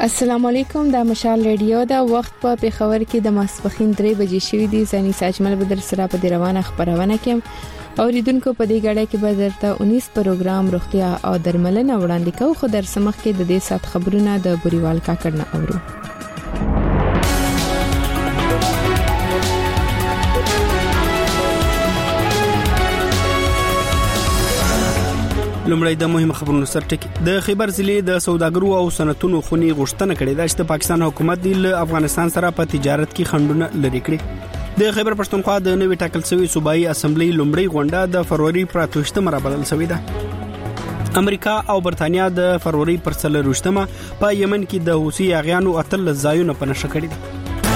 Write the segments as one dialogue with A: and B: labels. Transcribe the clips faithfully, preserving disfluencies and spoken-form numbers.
A: السلام علیکم، د مشال ریډیو دا وخت په پیښور کې د ماسپخین درې بجې شوې دي. زنی ساجمل بدر سره په دی روانه خبرونه کې اوریدونکو په دې غړې کې به درته انیس پروګرام روغتیا او درملنه وړاندې کوو. خو در سمخ کې د دې سات خبرونه د بوريوال کاکړ نه اورو.
B: لومړی د مهمه خبرونو سرټکی. د خیبر ضلع د سوداګرو او صنعتونو خونی غوښتنه کړې ده چې د پاکستان حکومت د افغانستان سره په تجارت کې خنډونه لري کړي. د خیبر پښتونخوا د نوې ټاکل شوی صوبایي اسمبلی لومړی غونډه د فروری پر اتوشتمه رابلل شوې ده. امریکا او برتانیا د فروری پر څلروشتمه په یمن کې د حوثي اغیانو اتل ځایونه په نشه کړي دي.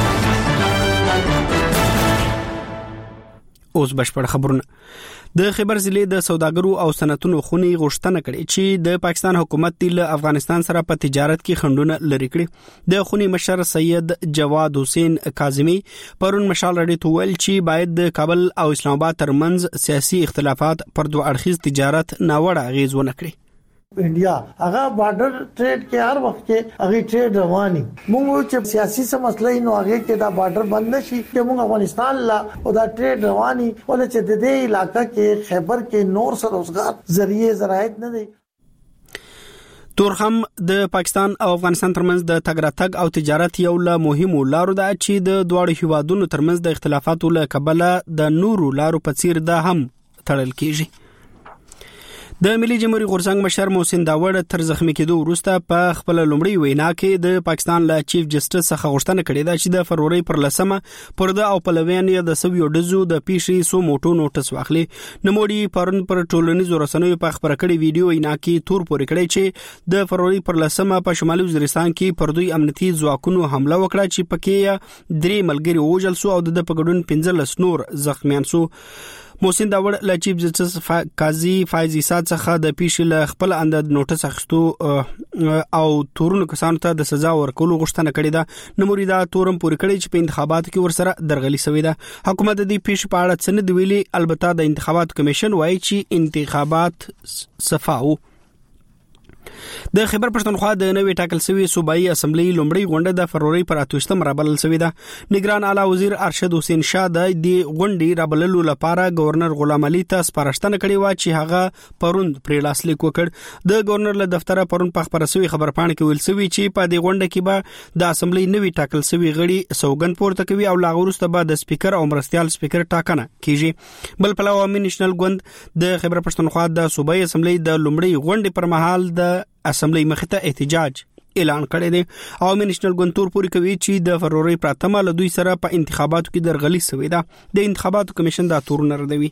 B: اوس بشپړ خبرونه. د خیبر ضلع د سوداګرو او صنعتونو خونی غوښتنه کړې چې د پاکستان حکومت د افغانستان سره په تجارت کې خنډونه لري کړي. د خونی مشر سید جواد حسین کاظمی پرون مشال راډیو ته ویل چې باید د کابل او اسلام آباد ترمنځ سیاسي اختلافات پر دوه اړخیز تجارت ناوړه اغیز ونه کړي.
C: انډیا هغه بارډر ټریډ کې هر وخت کې هغه ټریډ رواني موږ چې سیاسي څه مسلې نو هغه کې دا بارډر بند شي چې موږ افغانستان لا او دا ټریډ رواني ولې چې د دې علاقې کې خیبر کې نور سره روزګار ذریعہ زراعت نه دي.
B: تورخم د پاکستان او افغانستان ترمنځ د تګ راتګ او تجارت یو له مهمو لارو ده چې د دواړو هیوادونو ترمنځ د اختلافاتو له کبله د نورو لارو په څیر ده هم تړل کیږي. د ملي جمهوریت غورځنګ مشر محسن داوړ تر زخمی کېدو وروسته په خپل لومړی وینا کې د پاکستان له چیف جسټس څخه غوښتنه کړې ده چې د فروری پر لسمه پرده او پلویان د سویو ډزو د پیښې سو موټو نوټس واخلي. نموړي پرون پر ټولنیزو رسنیو په خبره کړې ویډیو وینا کې تور پورې کړی چې د فروری پر لسمه په شمالي وزیرستان کې پر دوی امنیتي ځواکونو حمله وکړه چې پکې درې ملګري وژل شو او د په ګډون پنځلس نور زخمیان شو. محسن داوړ له چیف جسټس قاضي فایز عیسی څخه د پیښې له خپل انداز نوټس اخیستو او تورونو کسانو ته د سزا ورکولو غوښتنه کړې ده. نموړي دا تورم پوری کړی چې په انتخاباتو کې ورسره درغلي شوې ده. حکومت د دې پیښې په اړه څه نه دی ویلي، البته د انتخاباتو کمیشن وایي چې انتخابات صفاو. د خیبر پښتونخوا د نوې ټاکل شوی صوبایي اسمبلی لومړی غونډه د فروری پر اتوشتمه رابلل شوې ده. نگران اعلی وزیر ارشد حسین شاه د دې غونډې رابللو لپاره گورنر غلام علي ته سپارښتنه کړې و چې هغه پرون پرې لاسلیک وکړ. د گورنر له دفتره پرون په خبره شوی خبرپاڼه کې ویل شوی چې په دې غونډه کې به د اسمبلی نوې ټاکل شوی غړي سوګند پورته کوي او لاغ وروسته به د سپیکر او مرستيال سپیکر ټاکنه کیږي. بل پلو عوامي نېشنل ګوند د خیبر پښتونخوا د صوبایي اسمبلی د لومړی غونډې پر مهال د اسمبلی مخته احتجاج اعلان کړی دی. عوامي نېشنل ګوند تور پوری کوي چې د فروری پراتمه له دوی سره په انتخاباتو کې درغلي شوې ده. د انتخاباتو کمیشن دا تور نه ردوي.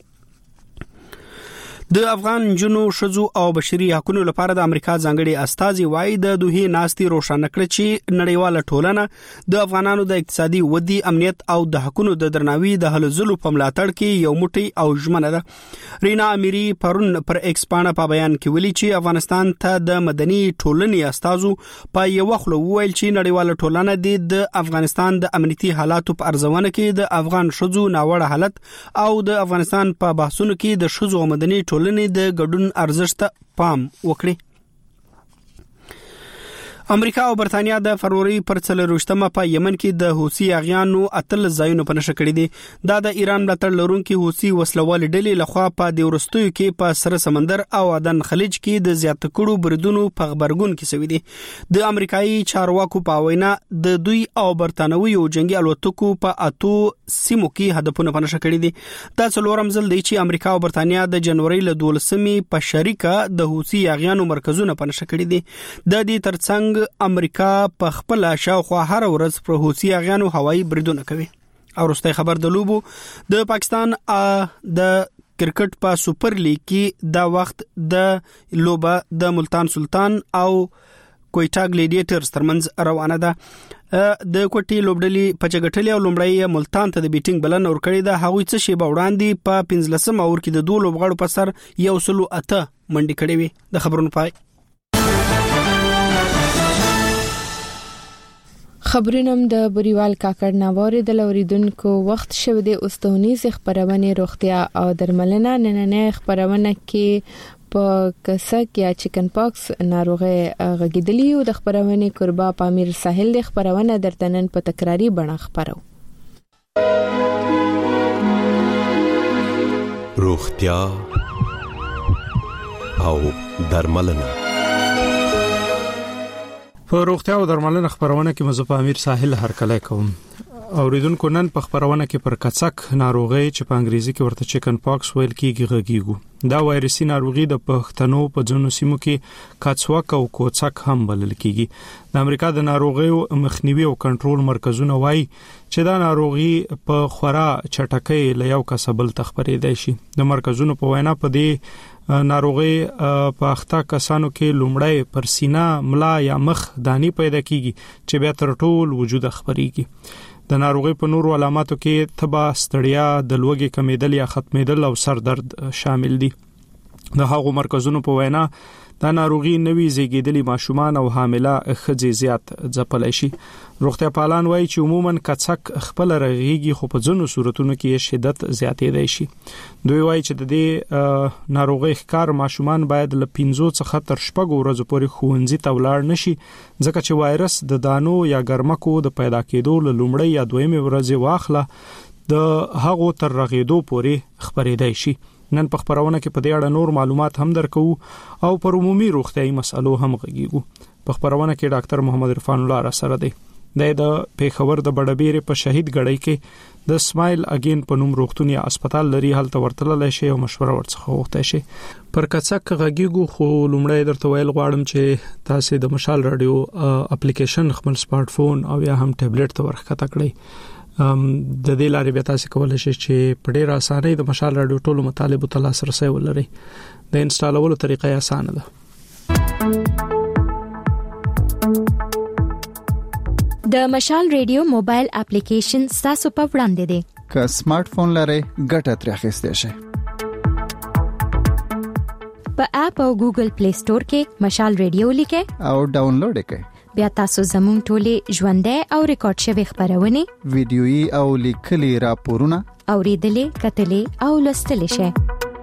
B: د افغان جنو شذو او بشري حقوقو لپاره د امریکا ځانګړي استازي وایي د دوه ناستي روښانه کړ چې نړیواله ټولنه د افغانانو د اقتصادي ودی، امنیت او د حقوقو د درناوي د هلو ځلو په ملاتړ کې یو موټی او ژمنه ده. رینا اميري پرون پر ایکس پاڼه په بیان کې ویلي چې افغانستان ته د مدني ټولنې استازو په یو وخت وویل چې نړیواله ټولنه د افغانستان د امنیتي حالاتو په ارزونه کې د افغان شذو ناوړه حالت او د افغانستان په بحثونو کې د شذو مدني ټولنې د ګډون ارزښت پام وکړي. امریکا او برتانیا د فروری پر څلروشتمه په یمن کې د حوثي اغیانو اتل ځایونه په نشه کړي دي. دا د ایران ملاتړ لرونکي حوثي وسلوال ډلې لخوا په د ورستیو کې په سره سمندر او عدن خلیج کې د زیات کړو بریدونو په خبرګون کې شوې دي. د امریکایي چارواکو په وینا د دوی او برتانوي او جنگي الوتکو په اتو سیمو کې هدفونه په نشه کړي دي. دا څلورم ځل دی چې امریکا او برتانیا د جنوري له دولسمې په شریکه د حوثي اغیانو مرکزونه په نشه کړي دي. د دې ترڅنګ امریکا په خپل شاوخوا هر ورځ پر حوثي اغیانو هوایي بریدونه کوي. او وروستي خبر د لوبو د پاکستان د کرکټ په سپر لیګ کې دا وخت د لوبه د ملتان سلطان او کویټا ګلیډیټرز ترمنځ روانه ده. د کوټي لوبډلې په چګټلې او لومړی ملتان ته د بیټینګ بلن ور کړی ده. هغوی څه شی به وړاندې په پنځلسم اور کې د دوه لوبغاړو په سر یو سلو اته منډي کړې وي. د خبرونو پای
A: خبرونم د بوريوال کاکړ ناوړه د لوریدونکو وخت شوه د اوستونی خبرونه روغتیا او درملنه نننې خبرونه کې په کسک یا چکن پاکس ناروغي غږیدلی او د خبرونه قربا پامیر ساحل د خبرونه درتنن په تکراری بڼه خبرو.
D: روغتیا او درملنه.
B: په روغتیا او درملنه خبرونه کې مزه پامیر ساحل هرکله کوم. اوریدونکو نن په خبرونه کې پر کڅک ناروغي چې په انګریزي کې ورته چکن پاکس ویل کیږي غږیږي. دا وایرسي ناروغي د پښتنو په ځینو سیمو کې کڅوک او کوڅک هم بلل کیږي. د امریکا د ناروغي مخنیوي او کنټرول مرکزونه وایي چې دا ناروغي په خورا چټکۍ له یو کسبل تخبرېدای شي. د مرکزونو په وینا په دې ناروغي په اخته کسانو کې لومړی پر سینه، ملا یا مخ دانی پیدا کیږي چې بیا تر ټول وجود خبريږي. د ناروغي په نورو علاماتو کې تبه، ستړیا، د لوګي کمیدل یا ختمیدل او سر درد شامل دي. د هغو مرکزونو په وینا دا ناروغي نوي زیږیدلي ماشومان او حامله ښځې زیات ځپلای شي. روغتیا پالان وایي چې عموما کڅک خپل رغيږي خو په ځینو صورتونو کې شدت زیاتېدای شي. دوی وایي چې د دې ناروغي ښکار ماشومان باید له پنځو څخه تر شپږو ورځې پورې ښوونځي ته ولاړ نشي، ځکه چې وایرس د دانو یا ګرمکو د پیدا کېدو له لومړۍ یا دویمې ورځې واخله د هغو تر رغېدو پورې خبرېدای شي. نن په خبرونه کې په دې اړه نور معلومات هم درکو او پر عمومي روغتيایي مسالو هم غږیږو. په خبرونه کې ډاکټر محمد عرفان الله را سره دی. د پیښور د بډبیر په شهید غړی کې د سمایل اگین په نوم روغتونی هسپتال لري، هلته ورتلل شي او مشوره ورڅخه وغوښته شي. پر کڅک غږیږو خو لومړی درته ویل غواړم چې تاسو د مشال رادیو اپلیکیشن خپل سمارټ فون او یا هم ټابلیټ ته ورخته کړئ. د دې لارې به تاسو کولای شئ چې په ډېر اسانۍ د مشال رادیو ټولو مطالبو ته لاسرسي ولرئ. د انسټالولو طریقه یې اسانه ده.
E: د مشال رادیو موبایل اپلیکیشن تاسو په وړاندې دی.
F: که سمارټ فون لرئ ګټه ترې اخیستئ شئ.
E: په اپ او ګوګل پلی سٹور کې مشال رادیو لیکئ
F: او ډاونلوډ کړئ.
E: بیا تاسو زموږ ټولې ژوندۍ او ریکارډ شوی خبرونه،
F: ویډیويي او لیکلي راپورونه
E: اوریدلې، کتلې او لوستلې شئ.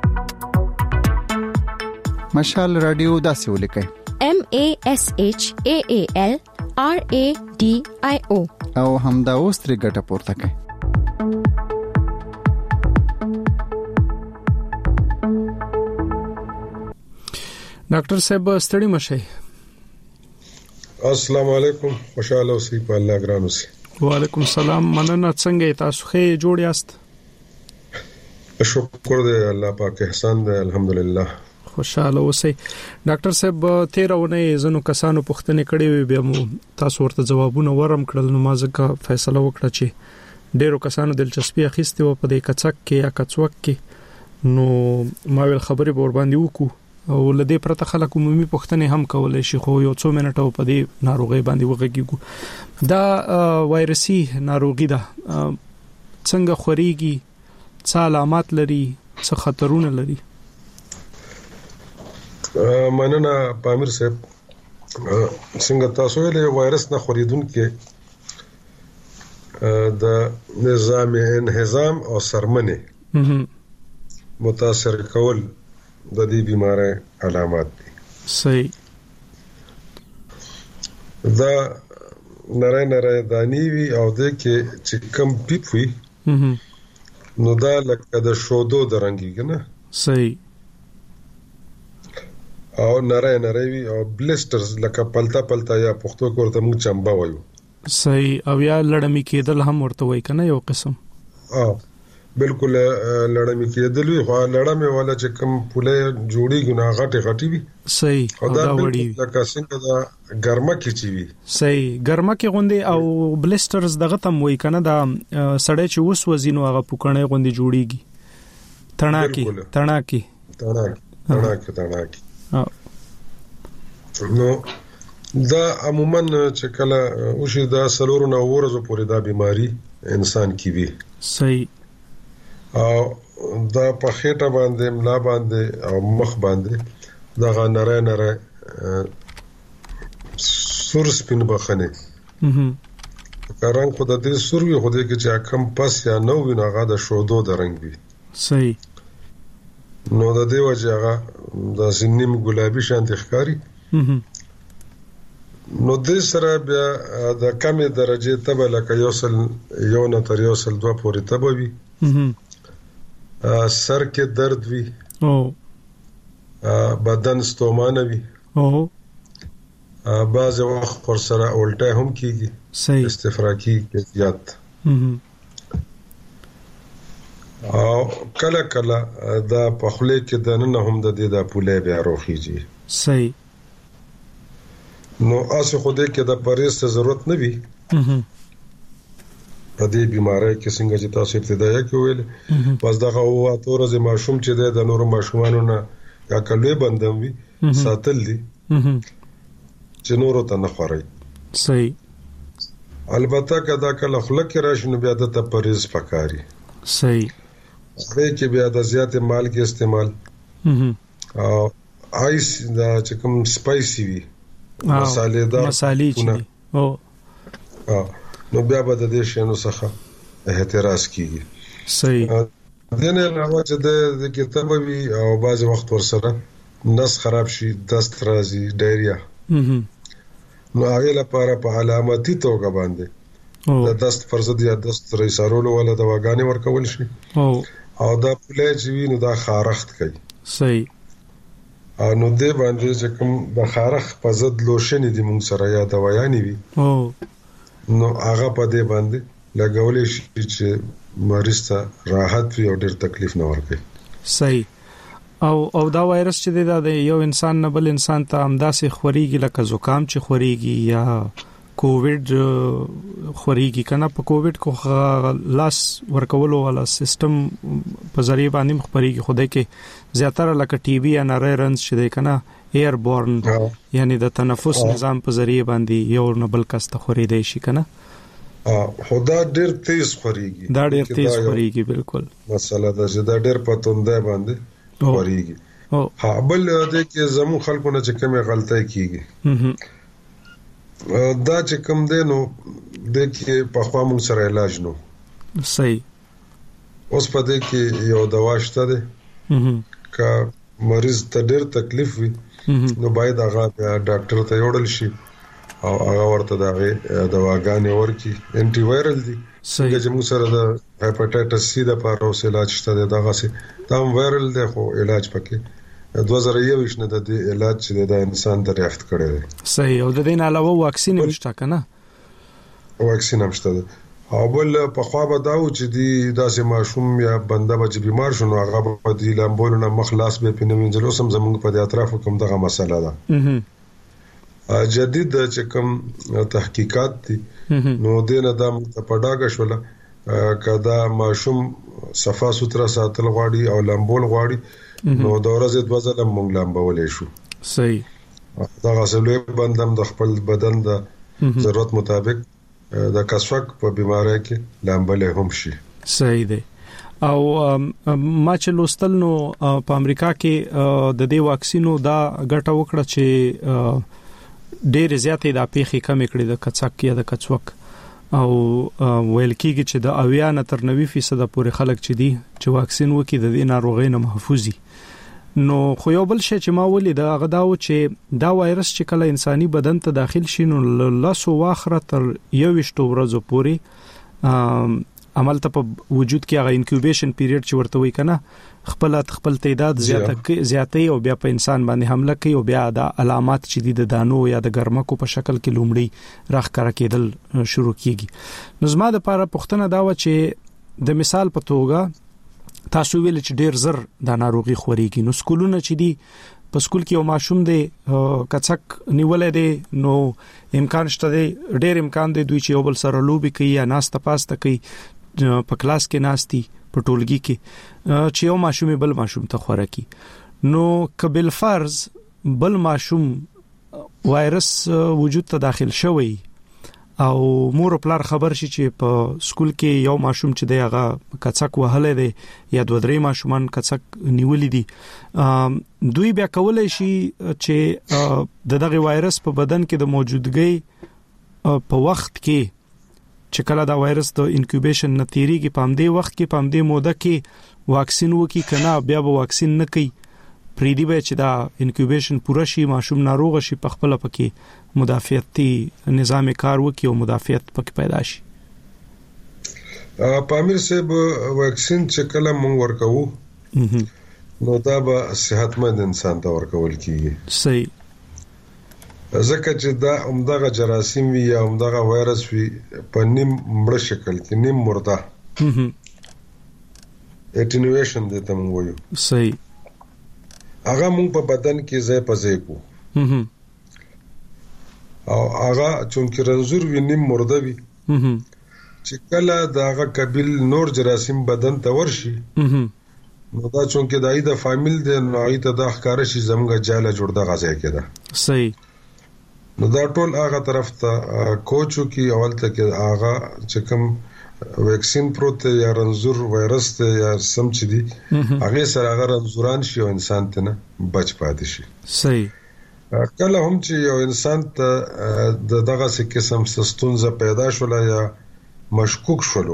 F: مشال رادیو داسې ولیکئ:
E: M A S H A A L R A D I O
F: او همدا اوس ترې ګټه پورته کړئ.
B: ډاکټر صاحب ستړي مشئ.
G: السلام علیکم، خوشاله اوسئ په الله ګران اوسئ.
B: وعلیکم السلام، مننه. څنګه تاسو ښه جوړ یاست؟
G: شکر دی الله پاک احسان دی الحمدلله.
B: خوشاله اوسئ. ډاکټر صاحب تیرونه زنو کسانو پوښتنه کړې وي، بیا مو تاسو ورته جوابونه ورم کړل، نو ما ځکه فیصله وکړه چې ډیرو کسانو دلچسپي اخیسته و په دې کڅک کې یا کڅوک کې، نو ما ویل خبرې ور باندې وکړو او لدې پرته خلک عمومي پوښتنې هم کولای شي، خو یو څو منټو په دې ناروغي باندې وغږیږو. دا وایرسي ناروغي ده، څنګه خوريږي، څه علامات لري، څه خطرونه لري؟
G: مننه پامیر صاحب. څنګه تاسو له وایرس نه خوريدونکو د نظام انهضام او سرمنه متاثر کول د دې بیماری علامات دي.
B: صحیح.
G: دا نره نره دانی وی او د کې چې کم پیپ وی نو دا لکه د شودو د رنګي نه.
B: صحیح.
G: او نره نره وی او بلسترز لکه پلتا پلتا یا پختو کوته موږ چمبا وایو.
B: صحیح. او یا لړمی کېدل هم ورته وای کنه یو قسم.
G: اه بالکل لړمی کېدل وی، خو لړمی ولا چې کم پوله جوړیږي نه غټي غټي وي.
B: صحیح. او دا وړي
G: لکه څنګه دا ګرمه کې چی وي.
B: صحیح. ګرمه کې غوندي او بلسترز دغه تم وای کنه دا سړی چې وس وزینو هغه پوکړې غوندي جوړیږي. تڼاکی تڼاکی
G: تڼاکی تڼاکی تڼاکی. نو دا عموما چې کله وشي دا سلورو نه ورځو پورې دا بیماری انسان کې وي.
B: صحیح.
G: او دا په خېټه باندې، ملا باندې او مخ باندې دا غنره نره سور سپین بخنه.
B: مهم.
G: کاران خو د دې سور وي، خو دې کې چې کم پس یا نو وي، هغه د شودو د رنگ وي.
B: صحیح.
G: نو د دې وجه هغه د سنیم ګلابي شانتي ښکاری. نو د سره بیا د کمې درجه تبه لکه یو سل یو نه تر یو سل دوه پورې تبه وي. سر کې درد وي او بدن ستومانه وي او بعض وخت ور سره الټه هم کیږي. صحیح. استفراقی کیفیت او کله کله دا په خله کې د نن هم د دې د پوله بیا روخیږي.
B: صحیح.
G: نو اسه خوده کې د پرېز ته ضرورت نه وي په دې بیماری کې څنګه چې تاسو ابتدايي کې ویل پس دغه او اتورز ماشوم چې د نورو ماشومانو نه یا کلوې بندم وي ساتل دي چې نورو ته نه خوري.
B: صحیح.
G: البته کدا کله خلک راشي نو بیا د پرېز پکاري.
B: صحیح.
G: دې کې بیا د زیات مال کې استعمال او آیس دا چې کوم سپایسي وي مصالې دا
B: مصالې چې او
G: نو بیا به د دې شنو څخه احتراز کیږي.
B: صحیح.
G: دنه علاوه چې د کتاب وی او بعض وخت ورسره نس خراب شي دست راځي ډایریا نو هغه لپاره په علامتي توګه باندې د دست فرض یا دست رئیسارولو ولا دواګانې ورکول شي او او دا پلیج وی نو دا خارخت کوي.
B: صحیح.
G: نو دې باندې چې کوم د خارخ په ضد لوشن دي مونږ سره یا دوايانې وي
B: او
G: نو هغه په دې باندې لګولې شي چې مریض ته راحت وي او ډېر تکلیف نه ورکړي.
B: صحیح. او او دا وایرس چې د یو انسان نه بل انسان ته همداسې خوريږي لکه زکام چې خوريږي یا کووډ خوريږي کنه. په کووډ کو لاس ورکولو والا سیستم په ذریعہ باندې خوريږي خوده کې زیاتره لکه ټي بي یا نارنز چې دی کنه ایر بورن یعنی د تنفس نظام په ذریعہ باندې یو نه بل کس ته خوري دی شي کنه.
G: خدا ډېر تیز خوريږي.
B: دا ډېر تیز خوريږي بالکل.
G: مسله دا چې دا ډېر پتونده باندې خوريږي. ها بل دې کې زمو خلکو نه چې کومه غلطۍ کیږي دا چې کوم دی نو د کې په خوا مون سره علاج نو.
B: صحیح.
G: اوس په دې کې یو دوا شته ده کا مریض ته ډېر تکلیف وي نو باید هغه ډاکټر ته یوړل شي او هغه ورته دا دواګانې ورکي انټي وایرل دي. څنګه چې موږ سره د هپاتایټس سی د لپاره اوس علاج شته دغه سي دا وایرل دی خو علاج پکې دوه زره یو نه د علاج چې د انسان دریافت کړي دي.
B: صحیح. او د دې علاوه واکسین هم شته کنه.
G: واکسین هم شته او بل په خوا به داو چې دی داسې ماشوم یا بنده به بیمار شونه هغه په دې لامبولو نه مخلاص به پینوینځلو سم زمونږ په اطرافو کوم دغه مسله ده. جدید چې کوم تحقیقات دي نو دینه د پډاګه شوله کدا ماشوم صفا سوتره ساتل غواړي او لامبول غواړي نو د ورځې دوه ځله مونږ لامبولې شو.
B: صحیح.
G: دا غسلې بندم د خپل بدن د ضرورت مطابق د کسوک په بیماری کې لامبلې هم شي.
B: صحیح دی. او ما چې لوستل نو په امریکا کې د دې واکسینو دا ګټه وکړه چې ډېر زیاتې د پیخي کم کړي د کڅک یا د کڅوک او ویل کېږي چې د اویا نه تر نوي فیصد پورې خلک چې دي چې واکسین وکړي د دې ناروغۍ نه محفوظي. نو خو یو بل شی چې ما ولې دا غداو چې دا وایرس چې کله انساني بدن ته داخل شي نو لاسو واخره تر یو وشتو ورځې پورې عمل ته په وجود کې هغه انکیوبیشن پیریډ چې ورته وي کنه خپل خپل تعداد زیاته زیاتې او بیا په انسان باندې حمله کوي او بیا د علامات چې د دانو یا د ګرمکو په شکل کې لومړی راخکاره کېدل شروع کیږي. نو زما د لپاره پوښتنه دا و چې د مثال په توګه تاسو ویل چې ډیر زر د ناروغي خوريږي نو سکولونه چې دي په سکول کې یو ماشوم دی کڅک نیولې دی نو امکان شته دی ډیر امکان دی دوی چې یو بل سره لوبي کوي یا ناسته پاسته کوي په کلاس کې ناشتي په ټولګي کې چې یو ماشوم بل ماشوم ته خوراکي نو قبل فرض بل ماشوم وایرس وجود ته داخل شوی او مور پلار خبر شي چې په سکول کې یو ماشوم چې دی هغه کڅک وهلې دی یا دوه درې ماشومان کڅک نیولې دي دوی بیا کولای شي چې د دغه وایرس په بدن کې د موجودګۍ په وخت کې چې کله دا وایرس د انکیوبیشن نتیریږي په همدې وخت کې په همدې موده کې واکسین وکي کنه بیا به واکسین نه کوي
H: پریدي به چې دا انکیوبیشن پوره شي ماشوم ناروغ شي په خپل پکې مدافعتي نظام کار وکي او مدافعت پکې پیدا شي.
G: پامیر صاحب واکسین چې کله مونږ ورکوو نو دا به صحتمند انسان ته ورکول کیږي.
H: صحیح.
G: ځکه چې دا عمدغه جراثیم وي یا عمدغه وایرس وي په نیم مړ شکل کې نیم مرده اټینویشن د تم وایو.
H: صحیح.
G: هغه مونږ په بدن کې ځای په ځای کو او هغه چونکه رنځور وي نیم مرده وي چې کله داغه قبیل نور جراثیم بدن ته ورشي نو دا چونکه دای د فامیل د نوعی ته د ښکار شي زمګه جاله جوړ د غځای کېده.
H: صحیح.
G: نو دا ټول هغه طرف ته کوچو کی اول ته کې هغه چې کوم ویکسین پروت یا رنځور وایرس ته یا سم چې دي هغه سره هغه رنځوران شي او انسان ته نه بچ پاتې شي.
H: صحیح.
G: کله هم چې یو انسان ته د دغه څه قسم ستونزه پیدا شوله یا مشکوک شولو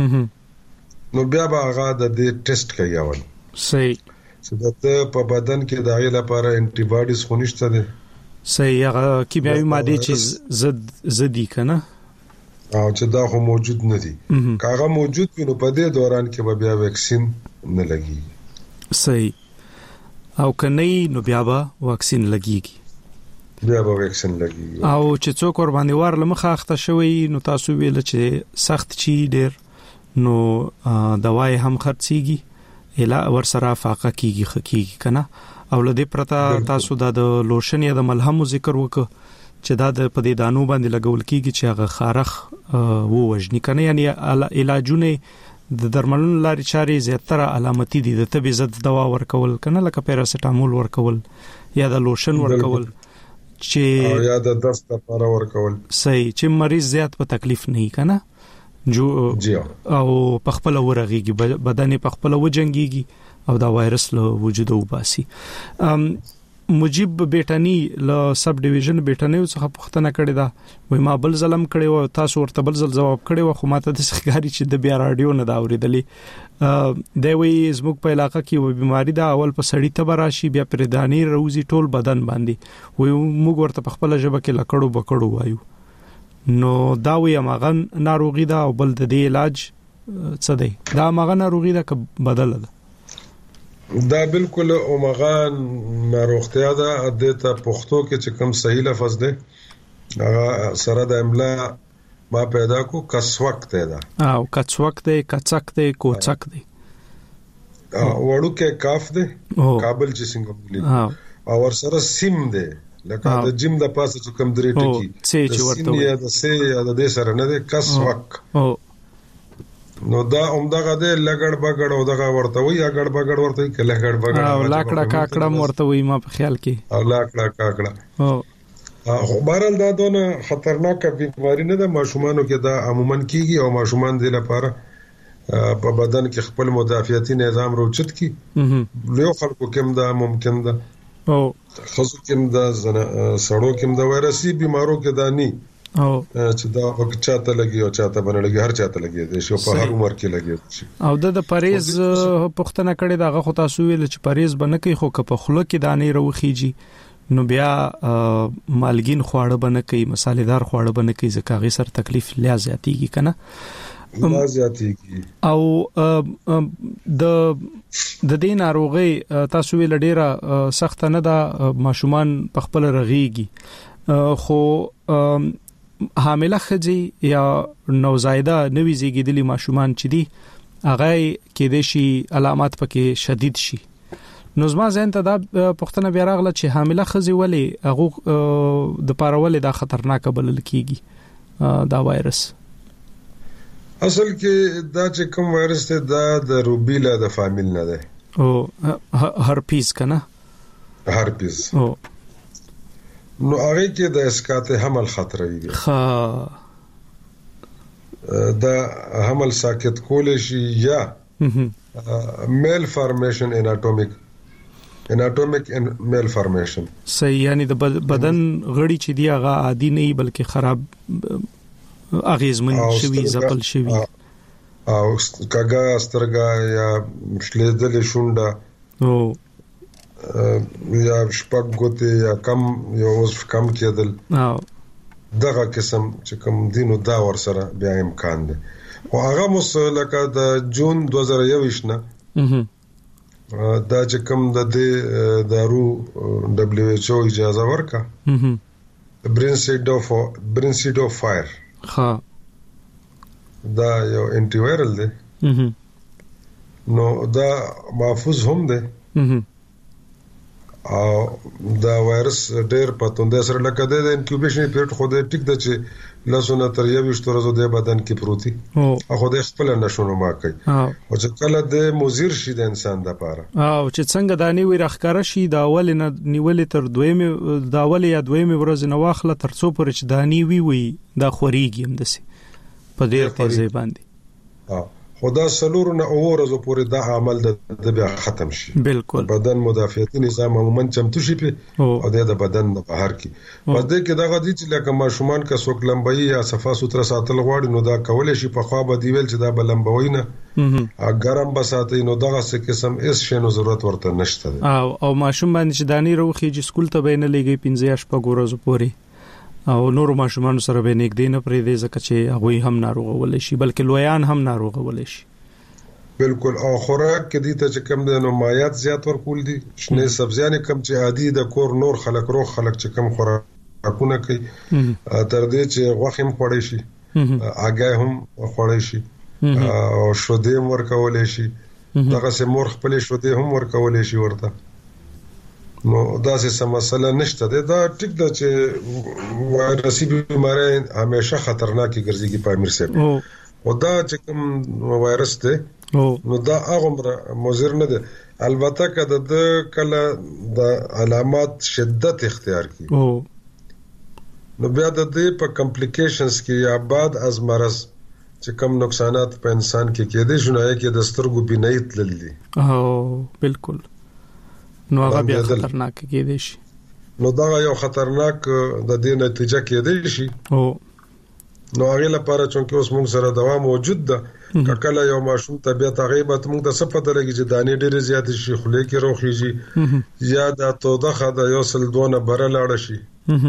G: نو بیا به هغه د دې ټیسټ کوي اول.
H: صحیح.
G: چې د په بدن کې د هغه لپاره انټي باډیز خونښت دي.
H: صحیح. هغه کیمیاوي ماده چې زد زدي کنه
G: او چې دا خو موجود نه دي کاغه موجود وي نو په دې دوران کې به بیا ویکسین نه لګي.
H: صحیح. او کني نو بیا به واکسین لګيږي.
G: بیا به ویکسین لګي.
H: او چې څوک ور باندې وار لمخه اخته شوی نو تاسو ویل چې سخت چی ډیر نو دواي هم خرڅيږي الا ور سره فاقه کیږي خکیږي کنه. او لدې پرتا تاسو د لوشن یا د ملهم ذکر وک چې دا د پدې دانو باندې لګول کیږي چې هغه خارخ وو وجنی کنه یعنی علاجونه د درملونو لاري چاري زیاتره علامتي دي د طبي ضد دوا ورکول کنه لکه پیراسټامول ورکول یا د لوشن ورکول چې
G: او یا د دست لپاره ورکول.
H: صحیح. چې مریض زیات په تکلیف نه کنا جو او په خپل ورغيږي بدن په خپل وجنګيږي او دا وایرس له وجود وباسي. مجيب بیٹانی له سب ډیویژن بیٹانی څخه پوښتنه کړې ده وای ما بل ظلم کړي او تاسو ورته بل ځل جواب کړي او خو ماته د سخګاری چې د بیا رادیو نه دا اوریدلې دی وی زموږ په علاقې کې و بیماری دا اول په سړی ته براشي بیا پر دانی روزي ټول بدن باندې وای موږ ورته په خپل ژبه کې لکړو بکړو وایو نو دا وی ماغن ناروغي دا او بل د دې علاج څه دی دا ماغن ناروغي دا بدل ده.
G: دا بالکل اومغان ناروغتیا ده د ته پښتو کې چې کوم صحیح لفظ ده هغه سره د املا ما پیدا کو کڅوک ته ده
H: او کڅوک ده کڅک ده کوڅک ده
G: وړو کې کاف ده کابل چې څنګه ملي او ور سره سیم ده لکه د جیم د پاسه چې کوم درې ټکی د سین یا د سی یا د دې سره نه ده کڅوک نو دا عمدغه د لګړ بغړ او دغه ورته وي اګړ بغړ ورته وي کله لګړ بغړ
H: او لاکړه کاکړه ورته وي ما په خیال کې
G: او لاکړه کاکړه او خو بهرال دا دونه خطرناک بیماری نه ده ماشومانو کې دا عموما کیږي او ماشومان د لپاره په بدن کې خپل مدافعتي نظام روچت کی له خلکو کې دا ممکن ده او خصوصا کې دا سړو کې دا وایرسي بیمارو کې دا ني او چې دا وخت چاته لګي او چاته باندې لګي هر چاته لګي د شو په هر عمر کې لګي
H: او د پریز پختنه کړي دا غو تاسو ویل چې پریز بنه کوي خو په خلو کې دانې روخيږي نو بیا مالګین خواړه بنه کوي مصالحدار خواړه بنه کوي ځکه غي سر تکلیف لیا زیاتیږي کنه
G: لا زیاتیږي
H: او د د دې ناروغي تاسو ویل ډیره سخت نه ده ماشومان په خپل رغيږي خو حامله خځې یا نوزایده نوې زیږیدلي ماشومان چې دي هغه کې د شي علامات پکې شدید شي نو زما ځین ته دا پښتنه بیا راغله چې حامله خځې ولې هغه د پارولې دا خطرناک بلل کیږي دا وایرس
G: اصل کې دا چې کوم وایرس ته دا د روبیلا د فامیل نه ده
H: او هرپیز کنه
G: هرپیز او نو هغه کې د اسقاط حمل خطر وي
H: ها
G: دا حمل ساکت کول شي یا میل فارمیشن اناټومیک اناټومیک میل فارمیشن
H: صحیح یعنی د بدن غړي چې دی هغه عادي نه بلکې خراب اغیزمن شوی زپل شوی
G: او کاګه سترګا یا شلیدل شونډه
H: او
G: یا شپږ ګوتې یا کم یو عضو کم کېدل
H: او
G: دغه قسم چې کوم دینو دا ور سره بیا امکان دی او هغه مسلکه د جون دوه زره یوویشت نه دا چې کوم د دې دارو دبليو ایچ او اجازه ورکا برینسیډو برینسیډو فایر
H: ها
G: دا یو انټي وایرل دی نو دا محفوظ هم دی او دا وایرس ډېر پاتونده سره لکه د انکیوبیشن پیریډ خو دې ټیک د چې لاسونه تر یوویشت ورځې د بدن کې پروتي او خو دې خپل نشونه ما کوي او چې کله د مضر شي د انسان د پاره
H: او چې څنګه د نیوي راخکاره شي دا اول نه نیولې تر دویمه دا اول یا دویمه ورځ نه واخله تر څو پر چې د نیوي وي دا خوريږي هم دسي په ډېر تیزه باندې
G: ها خدا سلور نه اورزو پورې دا عمل د بیا ختم شي
H: بالکل
G: بدن مدافعتي نظام عموما چمتو شي په او د بدن د بهر کی پس دې کې دا غدي چې لکه ماشومان کا څوک لمبي یا صفا سوتره ساتل غواړي نو دا کول شي په خوا به دی ویل چې دا بلمبوي نه ا ګرم بساتې نو دغه څه قسم اس شنو ضرورت ورته نشته
H: او او ماشوم باندې چې دانی روخي چې سکول ته بینه لګي پنځه شپه ګورزو پوري او نور ماشومان سره به نیک دینه پرې دې ځکه چې هغه هم ناروغ ولې شي بلکې لویان هم ناروغ ولې شي
G: بالکل او خوراک کې دي ته چې کم د نمایات زیات ورکول دي شنه سبزیانه کم چې عادي د کور نور خلک روغ خلک چې کم خوراکونه کوي تر دې چې غوښه هم خوړې شي اګه هم خوړې شي او شوده هم ورکول شي دغه سه مور خپل شوده هم ورکول شي ورته نو دا څه مسله نشته دا ټیک ده چې وایرسي بیماری همیشه خطرناکي ګرځي په امیر صاحب او دا چې کوم وایرس ده نو دا هغه مضر نه ده البته کله د کله د علامات شدت اختیار کی نو بیا د دې په کمپلیکیشنز کې یا بعد از مرض چې کوم نقصانات په انسان کې کېدې شنو کې د سترګو بینایت للی
H: او بالکل نو هغه بیا خطرناک کېدې شي
G: نو دا یو خطرناک د دې نتیجه کېدې شي
H: او
G: نو هغه لپاره چې اوس موږ سره دوا موجود ده کله یو ماشوم طبيعت غیبت موږ د څه پته لګي چې دانې ډېرې زیات شي خله کې روخيږي یا د توده د یو سل دونه بره لاړ شي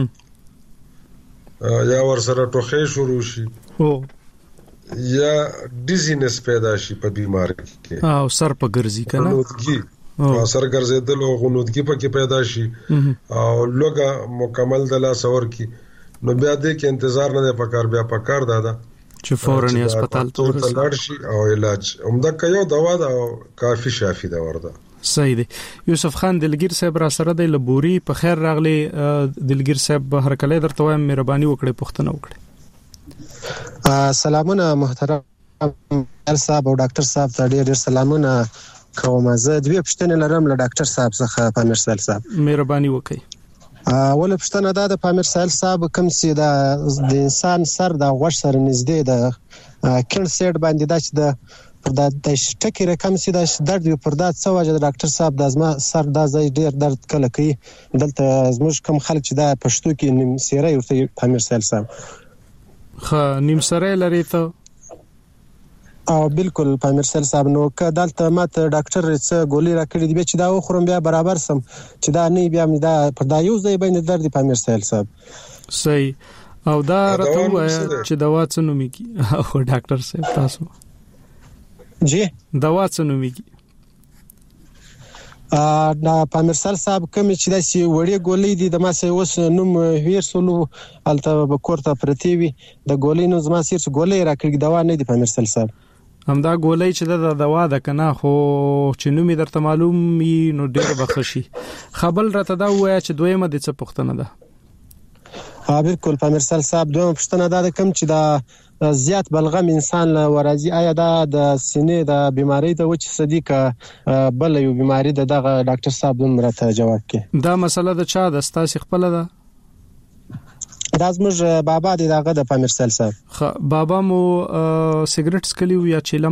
G: یا ور سره ټوخې شروع شي
H: او
G: یا ډیزینس پیدا شي په بیماری کې
H: او سر په ګرځي کنه
G: او سر ګرځیدل او غنودګي پکې پیدا شي او لوګه مکمل د لاس اور کی نو بیا دې کې انتظار نه پکار بیا پکار دادا
H: چې فورن هسپتال ته
G: ورسې او علاج همدا کيو دوا دا کافي شافي دا ورده
H: صحیح دی یوسف خان دلګیر صاحب را سره د لبوري په خیر راغلي دلګیر صاحب هر کله درته وایم مهرباني وکړئ پوښتنه وکړئ
I: سلامونه محترم صاحب او ډاکټر صاحب ته ډېر ډېر سلامونه کوم زه دوی پښتنه لرم له ډاکټر صاحب څخه پامیر سال صاحب
H: مهرباني وکړئ
I: اول پښتنه دا د پامیر سال صاحب کوم سي دا د انسان سر د غوښ سره نږدې د کڼ سیټ باندې دا چې د پر د ټکی رقم سي دا درد پر دا څه وجه د ډاکټر صاحب د ازما سر دا ځای ډیر درد کله کوي دلته زموږ کوم خلک چې دا پښتو کې نیم سیره ورته پامیر سال صاحب
H: خا نیم سره لري ته
I: او بالکل پامیر سال صاحب نو که دلته ماته ډاکټر څه ګولې راکړي دی چې دا خورم بیا برابر سم چې دا نه بیا مې دا پر دا یو ځای باندې درد پامیر سال صاحب
H: صحیح او دا راته وایا چې دوا څه نوميږي او ډاکټر صاحب تاسو
I: جی
H: دوا څه نوميږي
I: ا دا پامیر سال صاحب کوم چې دا سی وړي ګولې دي د ما سه اوس نوم هیر سولو الته بکورته پرتی وي د ګولې نو زما سیر ګولې راکړي دوا نه دي پامیر سال صاحب
H: همدا ګولې چې د دوا د کنه خو چې نومي درته معلوم نو ډېر بخښي خبل راته دا وای چې دویمه د څه پښتنه ده
I: ها بالکل پامیر سال صاحب دویمه پښتنه ده کوم چې دا زیات بلغم انسان له ورازي آیا دا د سینې د بیماری د وچ صدیق بل یو بیماری د دغه ډاکټر صاحب هم راته جواب کړي
H: دا مسله د چا د ستاسو خپل ده
I: دا زموږ بابا دی دغه د پامیر سال صاحب
H: بابا مو سیګریټ سکلیو یا چیلم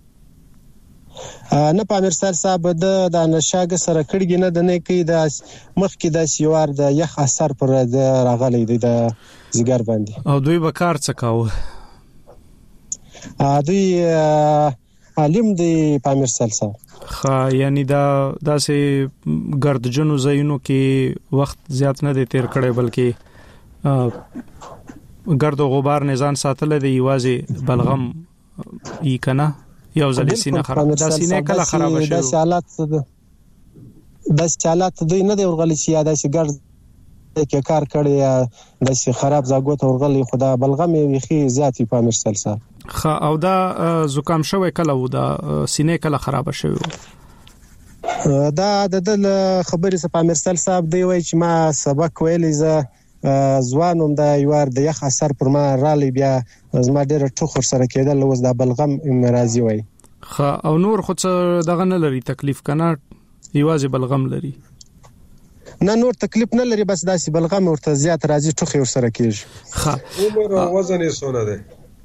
I: نه پامیر سال صاحب د د نشاګ سره کړي نه د نه کې د مخ کې د سیوار د یخ اثر پر د راغلي د زیګر باندې
H: او دوی به کار څه کاوه
I: ا دوی عالم دی پامیر سال صاحب.
H: خا یعنی دا داسې ګردجنو زینو کې وخت زیات نه دی تیر کړی بلکې ګرد او غبار نه ځان ساتل دی یوازې بلغم ای کنه یو ځل سینه خراب دا سینه کله خراب شي
I: دا حالات د حالات دوی نه دی ورغلی چې یا داسې ګرد کې کار کړی یا داسې خراب زاګوت ورغلی خدا بلغم ویخي زیاتی پامیر سال صاحب.
H: خا او دا زکام شوی کله و دا سینه کله خراب شوی
I: دا د دل خبرې څخه پامیر سال صاحب دی وای چې ما سبق ویلې ز ځوانوم دا یوار د یخ اثر پر ما رالی بیا زما ډېر ټوخر سره کېدل اوس دا بلغم راځي وای.
H: خا او نور خو څه دغه نه لري تکلیف کنه یوازې بلغم لري
I: نه نور تکلیف نه لري بس داسې بلغم ورته زیات راځي ټوخي ور سره کېږي.
H: خا
G: عمر او وزن یې څونه دی؟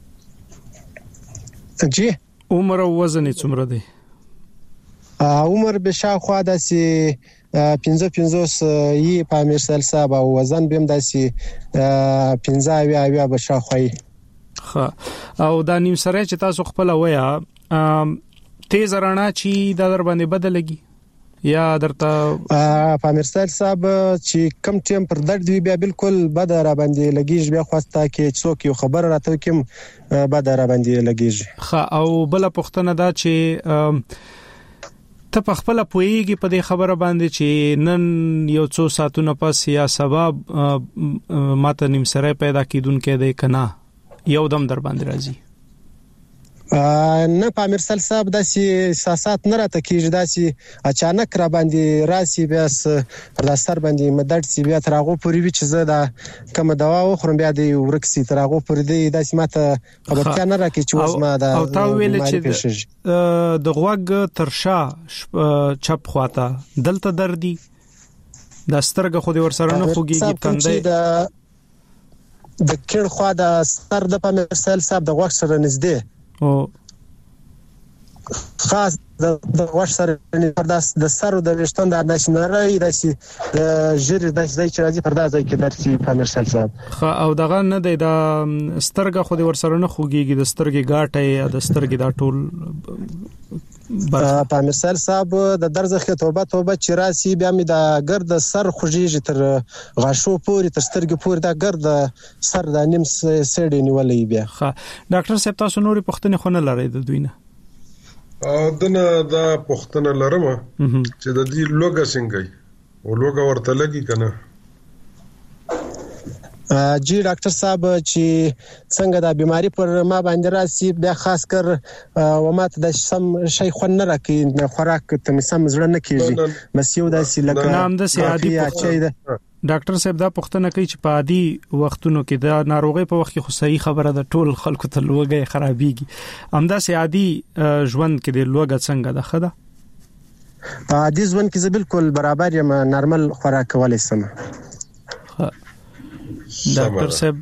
I: جی
H: عمر او وزن یې څومره دی؟
I: عمر به شاوخوا داسې پنځه پنځوس یې پامیر سال صاحب او وزن به هم داسې پنځه اویا اویا به شاوخوا یې.
H: خا او دا نیم سره چې تاسو خپل ویا تیز رڼا چې دا در باندې بدلږي یا درته
I: پامیر سال صاحب چې کم ټیم پر درد وی بیا بالکل بد را باندې لګیږي بیا خواسته کې څوک یو خبر راته کوم بد را باندې لګیږي.
H: خا او بل پښتنه دا چې ته په خپل پوېږي په دې خبره باندې چې نن یو څو ساتونه پس یا سبب ماته نیم سره پیدا کیدون کې دی کنه یو دم در باندې راځي
I: نه پامیر سال صاحب داسې احساسات نه راته کیږي داسې اچانک را باندې راسي بیا پر داستر باندې مدد سی بیا ترغه پوری وی چې زه دا کوم دوا وخورم بیا دی ورکسي ترغه پوری دی داسې ماته خبرتیا نه راکې چې اوس ما دا
H: او تا ویل چې د غوګ ترشا چپ خواته دلته دردي د سترګه خو دې ورسره نه خوږي تندې
I: د کړه خوا د ستر د پامیر سال صاحب د غوښ سره نږدې
H: او
I: خاص د غوښ سره پرداس د سر د وشتون د نشنري داسي جری داسي چې راځي پرداس کې درسي پامیر سال صاحب.
H: خو او دغه نه دی د سترګه خو د ورسره نه خوږيږي د سترګې غاټه یا د سترګې دا ټول
I: پامیر سال صاحب د درځخه توبه توبه چې راسي بیا می د ګرد سر خوږيږي تر غاښو پوري تر سترګې پوري دا ګرد سر د نیم سړی نیولې بیا.
H: ها ډاکټر صاحب تاسو نورې پښتنې خو نه لرئ د دوی نه؟
G: ا دنه دا پښتنه لرم چې د دې لوګه څنګه او لوګه ورته لګي کنه.
I: جی ډاکټر صاحب چې څنګه دا بیماری پر ما باندې راسي بیا خاص کر و ماته د سم شي خو نه راکې خوراک ته سم زړه نه کیږي بس یو داسې لکه
H: نام د سیادي ډاکټر صاحب دا پښتنه کوي چې په عادي وختونو کې دا ناروغي په وخت کې خو صحیح خبره ده ټول خلکو ته لوګي خرابيږي همدا سیادي ژوند کې د لوګه څنګه ده خدا
I: په عادي ژوند کې زه بالکل برابر یم نارمل خوراک کولای سم.
H: ډاکټر صاحب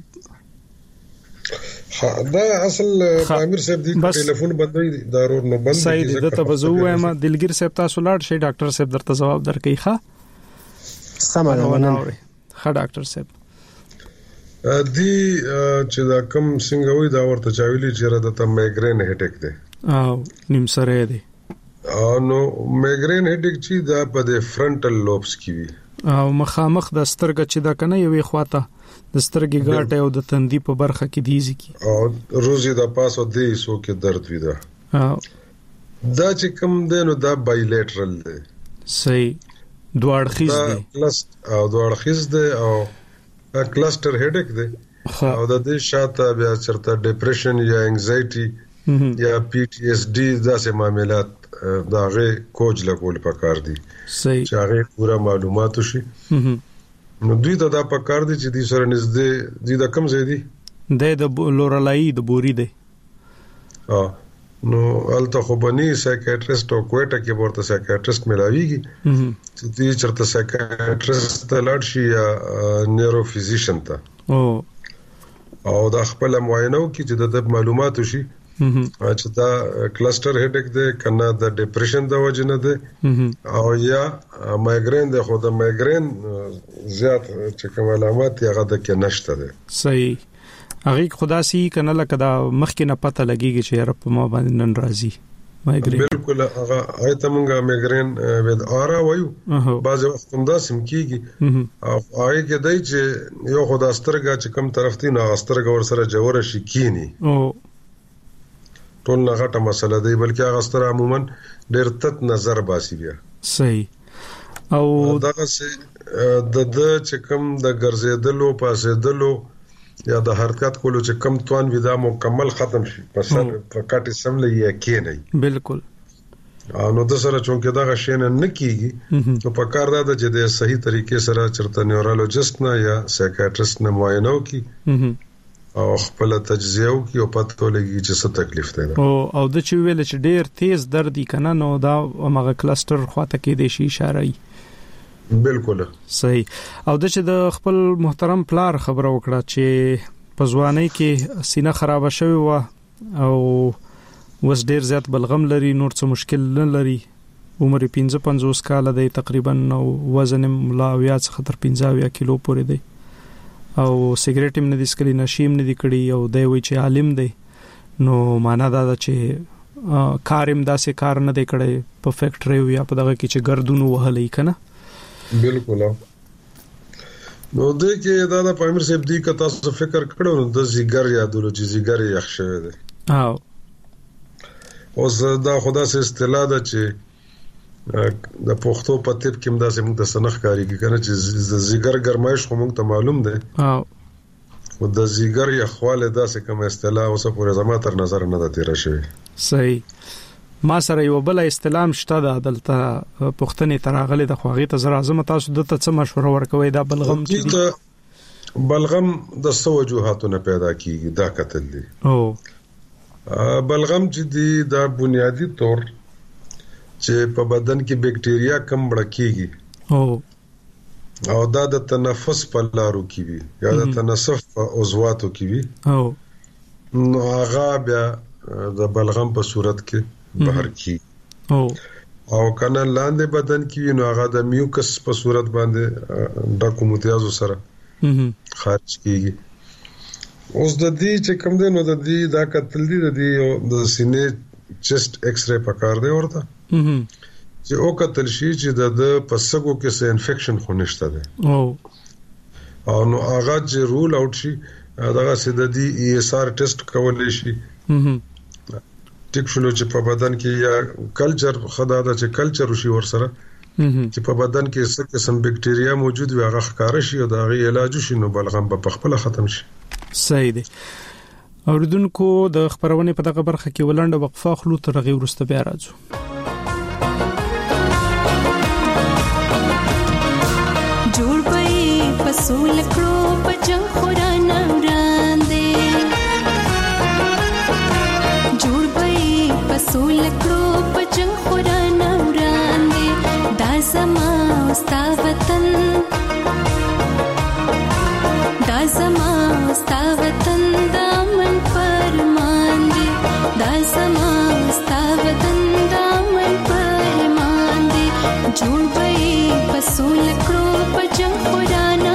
G: دا اصل امیر صاحب دی ټلیفون بندوي ضرور نه بند
H: صحیح ده ته بزو وایم دلګیر صاحب تاسو لاړ شي ډاکټر صاحب درته جواب درکې ښه
I: سمه ونه
H: ښه ډاکټر صاحب
G: دی چې دا کم څنګه وي دا ورته چاویلی چې را د مایګرین هډیک دی
H: او نیم سره دی
G: نو مایګرین هډیک چې دا په د فرنټل لوبس کې وي
H: او مخامخ د سترګې چې دا کنه یوې خواته د سترګې ګاټه او د تندې په برخه کې دیږي کی
G: او روزي د پاسو دی سو کې درد وي دا دا چې کم دینو دا بایلیټرل دی
H: صحیح دوړخیز دی
G: او دوړخیز دی او کلسټر هډیک دی او د دې شاته بیا چرته ډیپریشن یا انګزایټي یا پی ټی اس ډي داسې معاملات دا غي کوچ لګول پکار دي
H: صحیح
G: چې هغه پورا معلومات شي نو دوی ته دا پکار دي چې دې سره نږدې دې د کم ځای دي
H: د لورلای د بوري دی
G: اه نو الته خو بني سایکیاټریست او کوټه کې ورته سایکیاټریست ملاويږي چې دې چرته سایکیاټریست ته لاړ شي یا نیورو فزیشن ته
H: او
G: او دا خپل معاینه وکړي چې د معلومات شي چې دا کلسټر هډیک دی کنه د ډیپریشن د وجه نه دی او یا مایګرین دی خو د مایګرین زیات چې کوم علامات یې غته کې نشته دی
H: صحیح هغه خدا سي کنه لکه دا مخکې نه پته لګيږي چې رب ما باندې نن راځي مایګرین
G: بالکل هغه ایته مونږه مایګرین ود اورا وایو بعض وخت هم دا سم کیږي او هغه کې دای چې یو خدای سترګه چې کم طرف دی نو سترګه ور سره جوړ شي کینی
H: او
G: ټول نه غټه مسله دی بلکې هغه ستر عموما ډېر تت نظر باسي بیا
H: صحیح او
G: دا څه د د چې کم د ګرځېدلو پاسېدلو یا د حرکت کولو چې کم توان ودا مکمل ختم شي پس په کاټي سملې یا کې نه
H: بالکل
G: نو د سره چونکه دا غشنه نه کیږي نو په کار دا چې د صحیح طریقې سره چرته نیورولوژیست نه یا سایکیاټریست نه معاینه وکړي او خپل تجزیه وکړي او پته ولګي چې څه تکلیف دی
H: او او د چې ویل چې ډېر تیز درد کنه نو دا هغه کلستر خواته کې د شي اشاره ای
G: بالکل
H: صحیح او د چې د خپل محترم پلار خبره وکړه چې په ځوانۍ کې سینه خراب شوی و او وس ډیر زیات بلغم لري نور څه مشکل نه لري عمر پنځه پنځوس کال دی تقریبا او وزن ملاویا څخه تر پنځه کیلو پورې دی او سیګریټ هم نه دي سکلی نشیم نه دي کړی او دی وی چې عالم دی نو معنا دا چې کارم داسې کار نه دی کړی په فیکټری یا په دغه کې چې ګردونو وهلې کنه
G: بالکل نو د کې دا د پایمر صاحب دی که تاسو فکر کړو نو د زیګر یادولو چې زیګر یخ شوی دی
H: او
G: اوس دا خدا سه اصطلاح ده چې د پښتو په طب کې هم دا سم د سنخ کاری کې کنه چې د زیګر ګرمایش خو موږ ته معلوم ده
H: او
G: او د زیګر یخواله دا سه کوم اصطلاح اوسه پورې زما تر نظر نه ده تیر شوی
H: صحیح ما سره یو بل استلام شته د دلته پښتنې تراغله د خواغې ته زرا اعظم تاسو د څه مشوره ورکوي دا بلغم
G: چې بلغم د سو وجوهاتونه پیدا کیږي دا قتل دي
H: او
G: بلغم چې دی دا بنیادی طور چې په بدن کې بکټیریا کم بړکیږي
H: او
G: او دا د تنفس په لارو کې وي یا د تنفس په عضواتو کې وي
H: او
G: نو هغه بیا د بلغم په صورت کې بهر کی
H: او
G: او کنه لاندې بدن کې نو هغه د میوکس په صورت باندې ډاکو متیازو سره خارج کیږي اوس د دې چې کوم دی نو د دې دا قتل دی د دې د سینې چست ایکس ری پکار دی ورته چې او قتل شي چې د پسګو کې څه انفیکشن خو نشته دی
H: او
G: او نو هغه چې رول اوټ شي دا چې د دې ای اس آر ټیسټ کولای شي ټیک شلو چې په بدن کې یا کلچر خدا دا چې کلچر وشي ور سره چې په بدن کې څه قسم بکټیریا موجود وي هغه ښکار شي او دا غي علاج شي نو بلغم په خپل ختم شي
H: صحیح دی اوردونکو د خبرونه په دغه برخه کې ولنډه وقفه خلو تر غي ورسته بیا راځو
J: جوړ پي پسول کړو په جنگ خورانه پسول کړو په جنگ خورانه وړاندې دا زما ستا وطن دا زما ستا وطن دا من فرمان دی دا زما ستا وطن دا من فرمان دی جوړ به پسول کړو په جنگ خورانه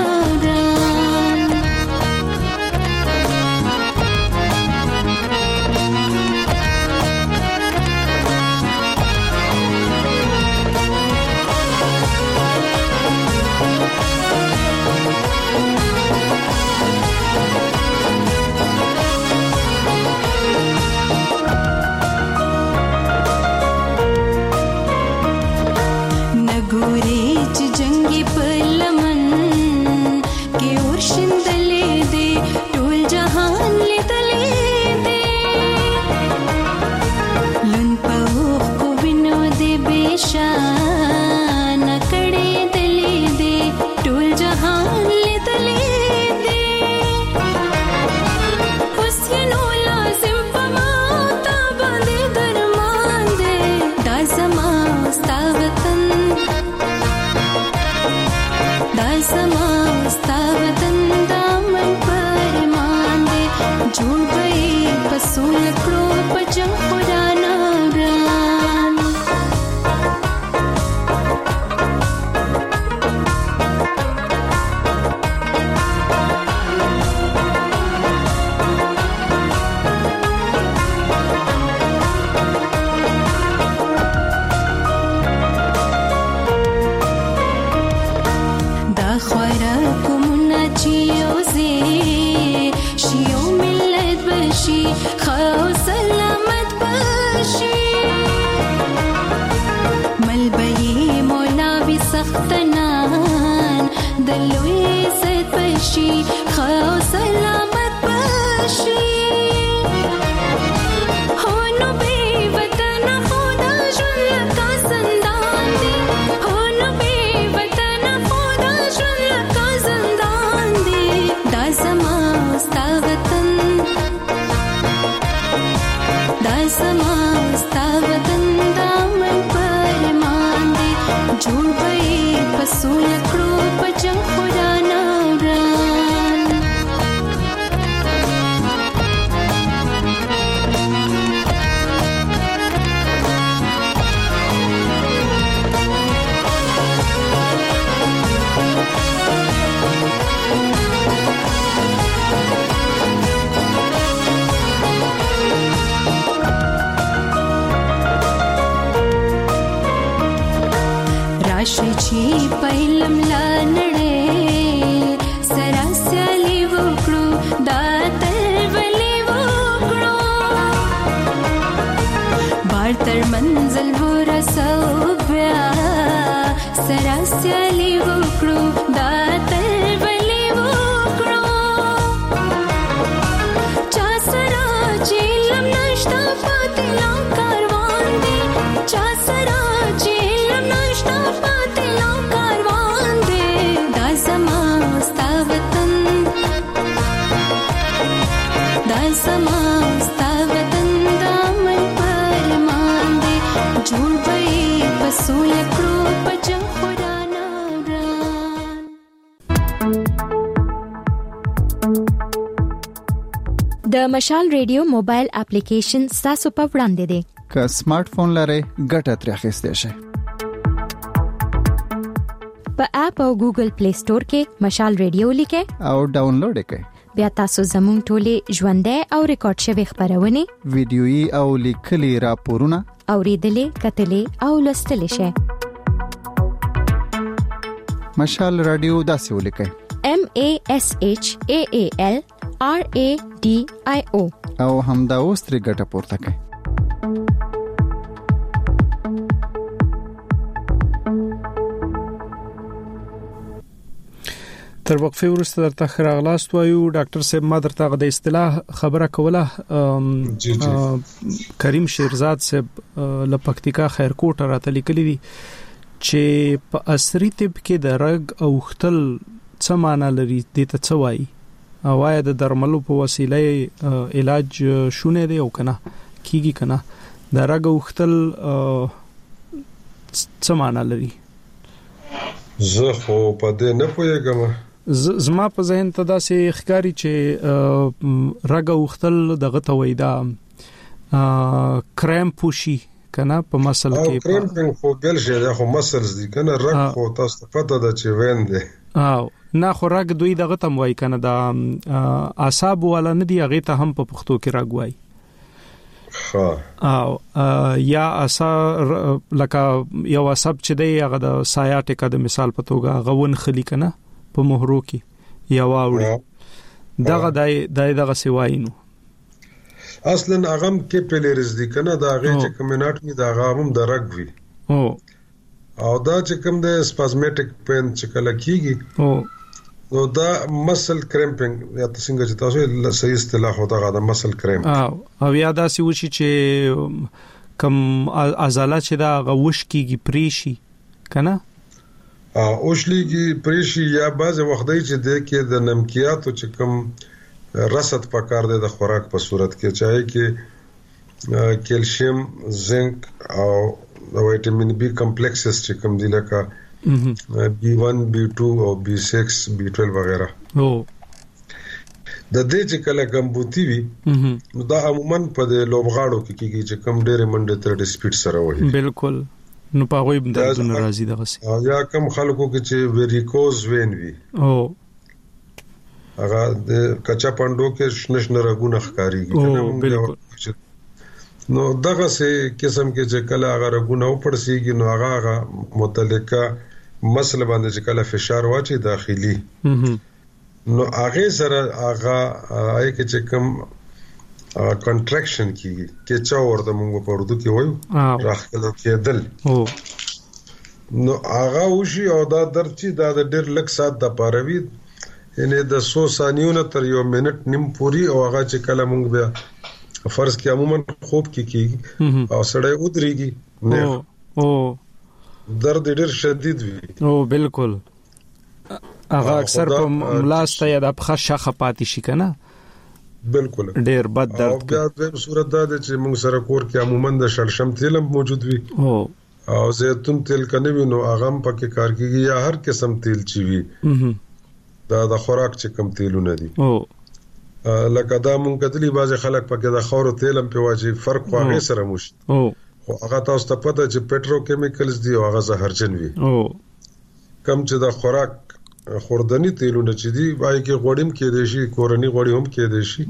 J: څښتنان د لوی عزت بشي خو سلامت بشي پهلم لانړې سراسالي وکړو دا تلولي وکړو بار تر منزل ورسو بیا سراسالي وکړو دا تلولي وکړو چا سره چیلم نشتا پاتې لا کاروان دی چا سره چیلم نشتا
E: د مشال ریډیو موبایل اپلیکیشن تاسو په وړاندې دی
F: که سمارټ فون لرئ ګټه ترې اخیستئ شئ
E: په اپ او ګوګل پلی سٹور کې مشال ریډیو لیکئ
F: او ډاونلوډ کړئ
E: بیا تاسو زموږ ټولې ژوندۍ او ریکارډ شوی خبرونه
F: ویډیويي او لیکلي راپورونه
E: اوریدلې کتلې او لوستلې شئ
F: مشال رادیو داسې ولیکئ
E: M A S H A A L R A D I O
F: او همدا اوس ترې ګټه پورته کړئ
H: تر وقفه وروسته درته خراغلاست وایو ډاکټر صاحب ما درته د اصطلاح خبره کوله کریم شیرزاد صاحب له پکتیکا خیرکوټ راته لیکلي دي چې په عصري طب کې د رګ او ختل څه معنی لري د ته څه وایي او آیا د درملو په وسیله علاج شونه دی او کنه کیږي کنه د رګ او ختل څه معنی لري
G: زه خو په دې نه پوهیږم
H: زما په ذهن ته داسې ښکاری چې رګ او ختل دغه ته وای دا کریم پوشي کنه په مسل کې
G: کریم خو بل شي دا خو مسلز دي کنه رګ خو تاسو پته ده چې وین دي
H: او نه خو رګ دوی دغه تم وای کنه دا اعصاب ولا نه دی هغه ته هم په پښتو کې رګ وای
G: ها
H: او یا اسا لکه یو عصب چې دی هغه د سایاټیکا د مثال په توګه غون خلی کنه په مهرو کې یا واوړي دغه دای دغه سیواینو
G: اصلا هغه کې پیلریز دي کنه دا هغه چې کمینات می دا هغه هم درګ وي
H: او
G: او دا چې کوم د سپازمیټک پین چې کله کیږي
H: او
G: نو دا مسل کرمپینګ یا څنګه چې تاسو صحیح اصطلاح هوتا غا دا مسل کریم
H: او او یا دا سی وشي چې کم عضلات چې دا غوش کیږي پریشي کنه
G: ا اوشليږي پریشي یا بعض وخت دی چې د کې د نمکیاتو چې کم رسد پکار دی د خوراک په صورت کې چاهي کې کیلشیم زنک او د وټامین بی کمپلیکسز چې کم دي لکه بی ون بی ټو او بی سکس بی ټویلو وغیرہ
H: او
G: د دې چې کله کمبوتی وي نو دا عموما په د لوبغاړو کې کېږي چې کم ډېر منډه تر د سپیډ سره وایي
H: بالکل نو په غوي دردونه راځي دغه سي
G: یا کم خلکو کې چې ویریکوز وین وي
H: او
G: هغه د کچا پاندو کې شنشن رګونه ښکاریږي نو دغه سه قسم کې چې کله هغه رګونه وپړسیږي نو هغه هغه متعلقه مسله باندې چې کله فشار واچي داخلي نو هغه سره هغه آی کې چې کوم کنټراکشن کیږي چې چا ورته موږ په اردو کې وایو راخله کېدل
H: او
G: نو هغه وشي او دا درد چې دا د ډېر لږ سات د پاروي یعنی د څو ثانیو تر یو منټ نیم پوری او هغه چې کله مونږ بیا فرض کې عموما خوب کې کیږي او سړی ودرېږي نه
H: او
G: درد ډېر شدید وي
H: او بالکل هغه اکثر په ملاسته یا د پخه شخه پاتې شي کنه
G: بالکل
H: ډېر بد درد
G: او بیا د صورت دا چې موږ سره کور کې عموما د شړشم تیل موجود وي
H: او
G: او زیتون تیل کنه وي نو هغه پکې کار کوي یا هر قسم تیل چي وي دا د خوراک چې کم تیلونه دي
H: او
G: لکه دا مونږ کتلی بعض خلک پکې د خورو تیل هم په واجب فرق واغې سره مشت
H: او
G: هغه تاسو ته پته چې پټرو کیمیکلز دي او هغه زهرجن وي
H: او
G: کم چې د خوراک خوردنی تیلونه چې دي وایي کې غوړیم کې دي شي کورنی غوړی هم کې دي شي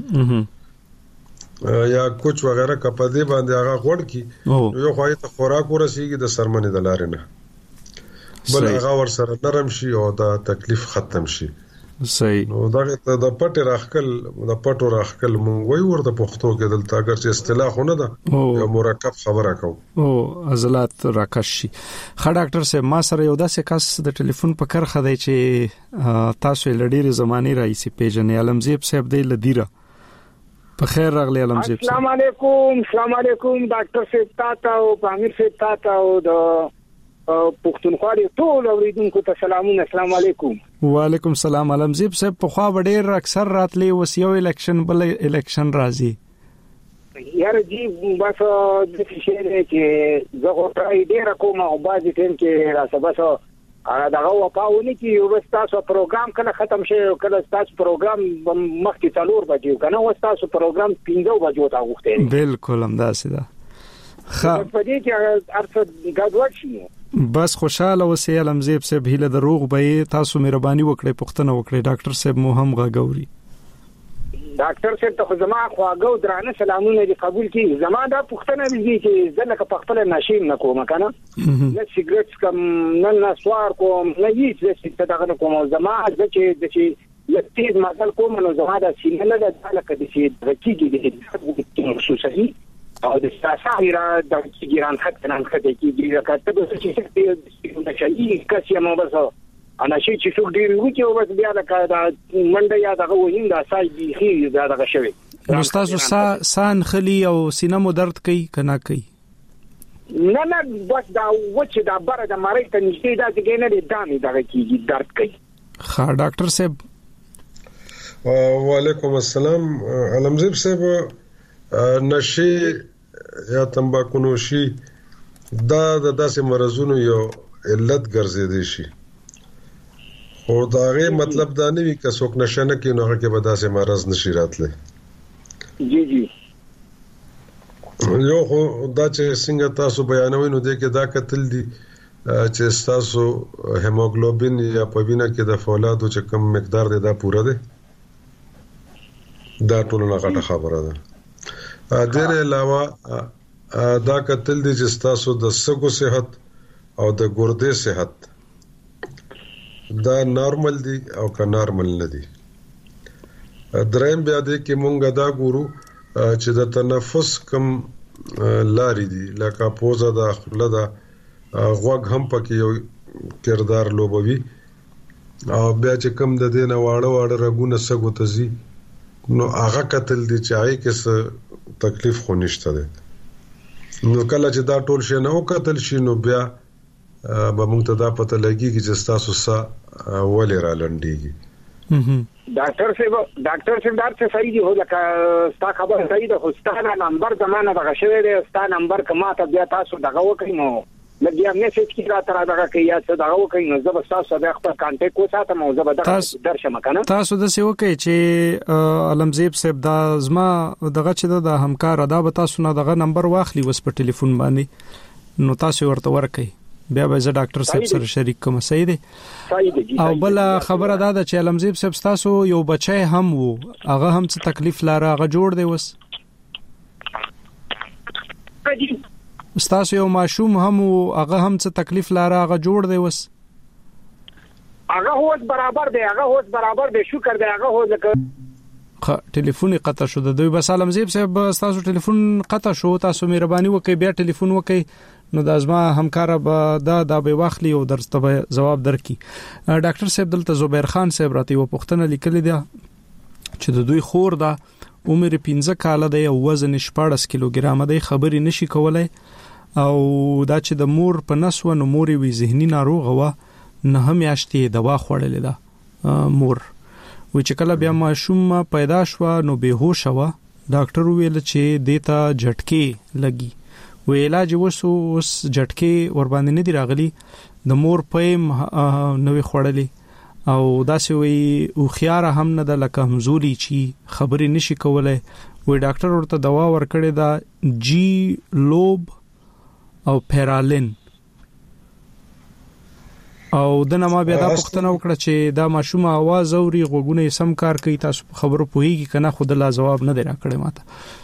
G: یا کوچ وغیرہ کپدې باندې هغه غوړ کی یو خوای ته خوراک ورسیږي د سرمنې د لارې نه بل هغه ور سره نرم شي او دا تکلیف ختم شي
H: صحیح
G: نو دا د پټ راخکل د پټو راخکل مونږ وای ورته پښتو کې دلته اگر چې اصطلاح نه ده یو مرکب خبره کو
H: او عضلات راکش شي خا ډاکټر صاحب ما سره یو داسې کس د ټلیفون په کرخه دی چې تاسو لډيري زماني راځي پیژنې علمزیب صاحب دی لدیره په خیر راغلی علمزیب
K: السلام علیکم السلام علیکم ډاکټر صاحب تاسو او امیر صاحب تاسو د پښتونخوا ټول اوریدونکو ته سلامونه السلام علیکم
H: وعلیکم السلام علمزیب صاحب په خوا ډېر اکثر راتلې وسیو الیکشن بل الیکشن راځي
K: یار جی بس د شي چې زه غوړای ډېر کوم او باز ټیم کې راسباسو ا دغه وپاونی کې یو تاسو پروګرام کله ختم شي کله تاسو پروګرام مخکې څلور بجې کنه و تاسو پروګرام پنځه بجې تا غوښته
H: بالکل همداسې ده
K: خا په دې کې ارڅ غاډوړ شي
H: بس خوشاله اوسئ علمزیب صاحب هیله دروغ به تاسو مهرباني وکړئ پښتنه وکړئ ډاکټر صاحب مو هم غاګوري
K: ډاکټر صاحب ته زما خواږه درانه سلامونه دي قبول کړئ زما دا پښتنه دي چې ځکه په خپل نشیم نکوم کنه نه سیګریټ کم نه نسوار کوم نه هیڅ څه دغه کوم زما چې د چې لټید مازل کوم نو زما دا سینه نه ده لکه د چې رکیږي د خصوصي او د ساسای را د ګیران خط نه خط کېږي لکه ته به چې د شي کسي مو بسو انا شي چې څوک ډیر وکی او بس بیا لکه دا منډه یا دغه وین دا سای دی خي دا دغه شوی
H: نو تاسو سان خلی او سینه مو درد کوي کنه کوي
K: نه نه بس دا وچ دا بره د مړی ته نشي دا چې نه دی دامي دغه کیږي درد کوي
H: ها ډاکټر صاحب
G: وعلیکم السلام علمزیب صاحب نشي یا تمباکو نوشي دا د داسې مرزونو یو علت ګرځیدي شي او دا غي مطلب دا نه وي چې څوک نشه نه کوي نو هغه کې به داسې مرز نشي راتله
K: جی جی
G: یو خو دا چې څنګه تاسو بیانوي نو د کې دا کتل دي چې تاسو هیموګلوبین یا په وینه کې د فولادو چې کم مقدار دی دا پوره دی دا ټول نه غټه خبره ده دغه علاوه دا کتل دي چې تاسو د سګو صحت او د ګردې صحت دا نارمل دي او که نارمل نه دي دریم بیا دې کې مونږ دا ګورو چې د تنفس کم لاري دي لکه پوزه د خپل د غوږ هم پکې یو کردار لوبوي او بیا چې کم د دینه واړه واړه رګونه سګو تزي نو هغه کتل دي چې آی کې څه تکلیف خو نشته ده نو کله چې دا ټول شي نه وکتل شي نو بیا به موږ ته دا پته لګيږي چې تاسو سا ولې را لنډيږي
K: ډاکټر صاحب ډاکټر صاحب دا څه صحیح دی هو لکه ستا خبر صحیح ده خو ستا نمبر زمانه دغه شوی دی ستا نمبر کما ته بیا تاسو دغه وکړئ نو لګیا میسج کې را تر دغه کې یا څه دغه وکړئ نو زه به تاسو د خپل کانټیکټ وساتم او زه به درشم کنه
H: تاسو د څه وکړئ چې علمزیب صاحب دا زما دغه چې د همکار ادا به تاسو نه دغه نمبر واخلي وس په ټلیفون باندې نو تاسو ورته ورکړئ بیا به زه ډاکټر صاحب سره شریک کوم صحیح دی او بل خبره دا ده چې علمزیب صاحب تاسو یو بچی هم وو هغه هم څه تکلیف لاره هغه جوړ دی وس تاسو یو ماشوم هم وو هغه هم څه تکلیف لاره هغه جوړ دی وس
K: هغه هوس برابر دی هغه هوس برابر دی شکر دی هغه هو ځکه
H: ټلیفون قطع شو د دوی بس علمزیب صاحب تاسو ټلیفون قطع شو تاسو مهرباني وکړئ بیا ټلیفون وکړئ نو د ازما همکار به دا د به واخلي او درته جواب درکې. ډاکټر صاحب دلته زبیر خان صاحب راته و پښتنه لیکل دي چې د دوی خور ده عمر پنځه کاله دی او وزن شپږ کیلوګرام دی، خبرې نشي کولای او دا چې د مور په نسو نو مور وی ذهني ناروغه و نه هم یاشتي دوا خوړلې ده مور و چې کله بیا ماشوم پیدا شو نو به هوش و. ډاکټر ویل چې دیتا جټکي لګي و علاج وسو اوس جټکي ور باندې نه دی راغلي، د مور پېم نوې خوړلې او داسې وی او خيار هم نه د لکه همزولي چی خبرې نشي کولای. وی ډاکټر ورته دوا ورکړی دا جی لوب او پیرالین او د نما بیا دا پښتنه وکړه چې دا ماشوم आवाज اوري غوګونه سم کار کوي، تاسو خبرو پوهیږي کنه خود لا جواب نه دی راکړی ماته.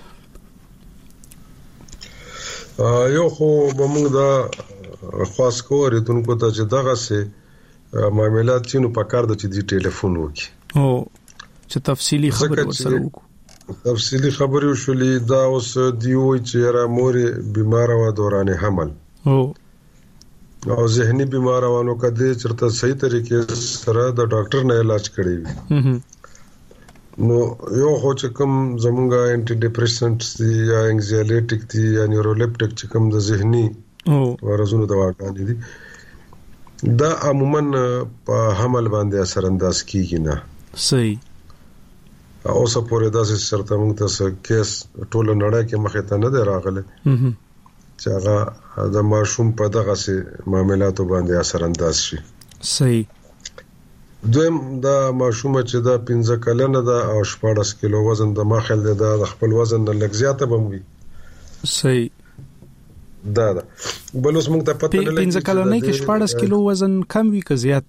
G: یو خو بمونږ دا خاص کوری دونکو ته چې دغه سه معاملات چینو پکار د چې دی ټلیفون وکي
H: او چې تفصیلی خبرې وسره وکړو.
G: تفصیلی خبرې وشولې دا اوس دی وای چې را مور بیمار و دوران حمل
H: او
G: او ذهني بیمار وانه کده چرته صحیح طریقې سره د ډاکټر نه علاج کړی وي. نو یو خو چې کوم زمونږه انټي ډیپریسنټس دي یا انګزایټیک دي یا نیورولپټیک چې کوم د ذهني او ورزونو دواګانې دي دا عموما په حمل باندې اثر انداز کیږي نه.
H: صحیح.
G: او څه پورې داسې سرته موږ ته کیس ټول نړۍ کې مخې ته نه دی راغلی چې هغه د ماشوم په دغه سي معاملاتو باندې اثر انداز شي.
H: صحیح.
G: دویم دا ماشوم چې دا پنځه کلنه ده او شپږ کیلو وزن د ماخل دی، دا خپل وزن نه لږ زیاته بموي.
H: صحیح.
G: دا دا بل اوس موږ ته پته نه لګي
H: پنځه کلنۍ کې شپږ کیلو وزن کم وي که زیات؟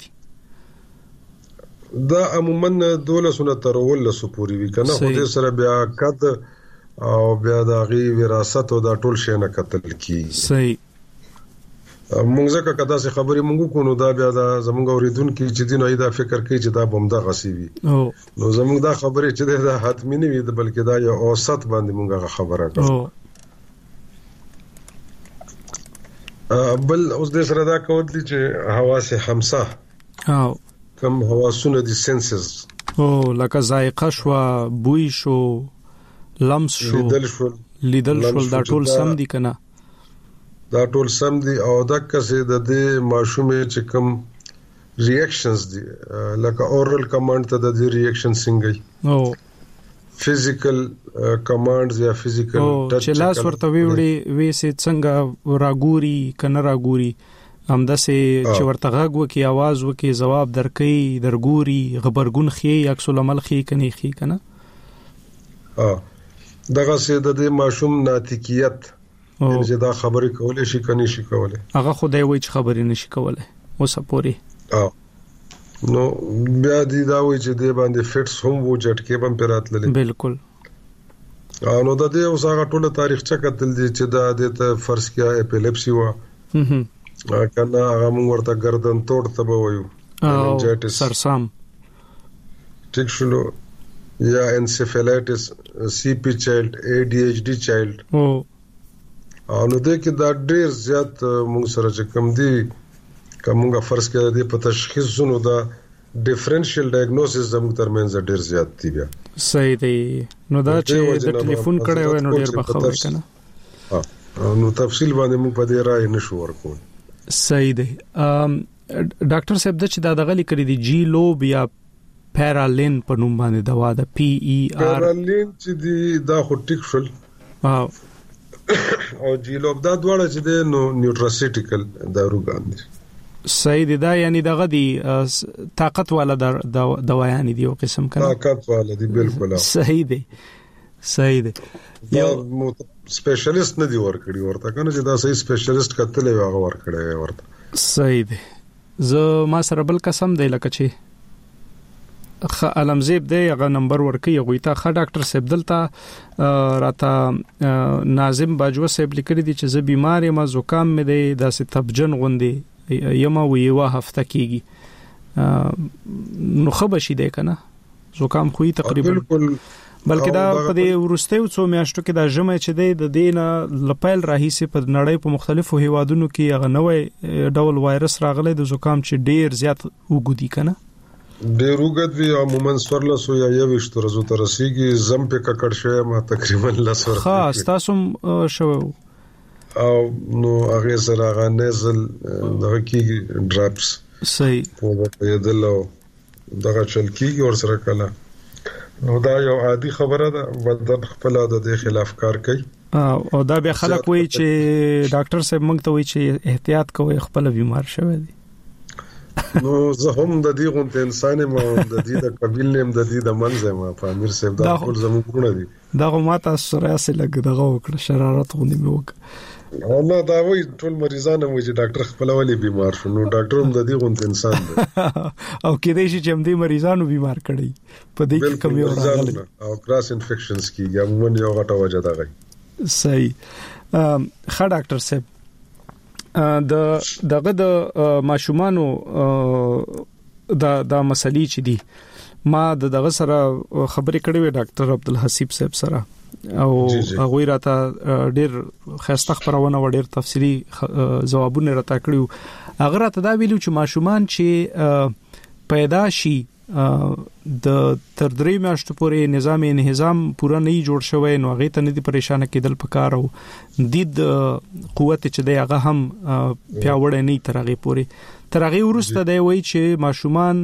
G: دا عموما دولسونه تر ولسو پورې وي کنه، خو دې سره بیا قد او بیا د غي وراثت او د ټول شي نه قتل کی.
H: صحیح.
G: موږ ځکه کدا سي خبرې موږ کو نو دا بیا د زموږ اوریدونکو چې دین ایدا فکر کوي چې دا بمدا غسی وي نو زموږ دا خبرې چې دا حتمی نه وي بلکې دا یو اوسط باندې موږ خبره کوو. بل اوس د سره دا کوي چې حواس خمسه
H: او
G: کوم حواسونه دي سنسز
H: او لکه ذائقه شو، بوی شو، لمس شو،
G: لیدل شو
H: لیدل شو دا ټول سم دي کنه؟
G: دا ټول سم دي او دا کسه د دې ماشومې چې کوم ریاکشنز دي لکه اورال کمانډ ته د دې ریاکشن څنګه او فزیکل کمانډز یا فزیکل ټچ
H: چې لاس ورته ویوړي وېسه څنګه راګوري کنه راګوري همداسې چې ورته غږ وکي आवाज وکي جواب درکې درګوري خبرګون خي عکس العمل خي کني خي کنه.
G: اه دغه سه د دې ماشوم ناتیکیت چې دا خبرې کولې شي کني شي کولې
H: هغه خدای وایي چې خبرې نشي کولای اوسه پوري.
G: اه نو بیا دې دا وایي چې دې باندې فټس هم وو جټکې بم پیراتللې.
H: بالکل.
G: نو د دې اوس هغه ټول تاریخچه کتل دي چې دا د فرض کیا اپیلیپسي و
H: هم
G: کنه هغه موږ ورته گردن توړ ته به وایو
H: او سرسام
G: ټیک شلو یا انسیفالایټس سی پی چایلډ ای ډی ایچ ډی چایلډ
H: او
G: نو دې کې دا ډېر زیات موږ سره چې کم دي کومه فرض کړه دې په تشخیص زونو دا ډیفرنشل ډایګنوسس زموږ ترمنځ ډېر زیات دی. بیا
H: صحیح دی. نو دا چې د ټلیفون کړه وای نو ډېر بخښه کنه
G: ها نو تفصیل باندې موږ په دې رائے نشو ورکول.
H: صحیح دی. ډاکټر صاحب د چې دا دغلی کړی دی جی لوب یا پیرالین په نوم باندې دوا ده پی ای آر
G: پیرالین چې دی دا خو ټیک شول
H: او
G: او جی لوب دا دواړه چې دی نو نیوټراسیټیکل داروګان دي.
H: صحیح دی. دا یعنی دغه دی طاقت والا دوا یعنی دی او قسم کنه
G: طاقت والا دی. بالکل
H: صحیح دی. صحیح دی.
G: یو سپیشلیست نه دی ورکړي ورته کنه چې دا صحیح سپیشلیست کتلې هغه ورکړي ورته.
H: صحیح دی. زه ما سره بل قسم دی لکه چې خ علمزیب دی هغه نمبر ورکي هغه ته خ ډاکټر صاحب دلته راته ناظم باجوه صاحب لیکلي دي چې زه بیمار یم زکام مې دی داسې تبجن غوندي یما وی وا هفته کیږي نو خبشي دی کنه زکام خو تقریبا
G: بالکل
H: بلکې دا په دې ورستیو څو میاشتو کې دا ژمه چې د دینه لپیل راهیسه په نړۍ په مختلفو هیوادونو کې هغه نوې ډول وایرس راغلی د زکام چې ډیر زیات وګدي کنه
G: ډیر وګد وی عموما سورله سو یا یو وشت ورځو تر رسیدي زم په ککړ شوی ما تقریبا لسور
H: خاص تاسو شو
G: او نو هغه سره هغه نزل دغه کې ډراپس
H: صحیح
G: په یدلو دغه چل کیږي ور سره کله نو دا یو عادي خبره ده بدن خپل د خلاف کار کوي
H: او دا به خلک وایي چې ډاکټر صاحب موږ ته وایي چې احتیاط کوئ خپل بیمار شوی دی
G: نو زه هم د دې غونډه انسان ما د دې د قبیل نیم د دې د منځه ما په امیر صاحب دا ټول زموږ دي
H: دا ماته سره سره لګ دغه وکړه شرارت غونډه مې وکړه
G: نه دا وایي ټول مریضانو وایي چې ډاکټر خپل ولې بیمار شو نو ډاکټر هم د دې غونډه انسان دی
H: او کېدای شي چې هم دې مریضانو بیمار کړي په دې کې کمی راغلی
G: او کراس انفیکشنز کې عموما یو غټه وجه ده غي
H: صحیح ښه ډاکټر صاحب د دغه د ماشومانو د د مسلې چې دي ما د دغه سره خبرې کړې وې ډاکټر عبدالحسیب صاحب سره او هغه راته ډېر خاصه خبرونه و ډېر تفصیلی ځوابونه راته کړیو هغه راته دا ویلو چې ماشومان چې پیدا شي د تر درې میاشتو پورې نظام انهضام پورا نه جوړ شوی نو هغه ته نه دي پریشان کېدل پکار او د قوت چې دی هغه هم پیاوړی نه تر هغه پورې تر هغه ورسته دی وای چې ماشومان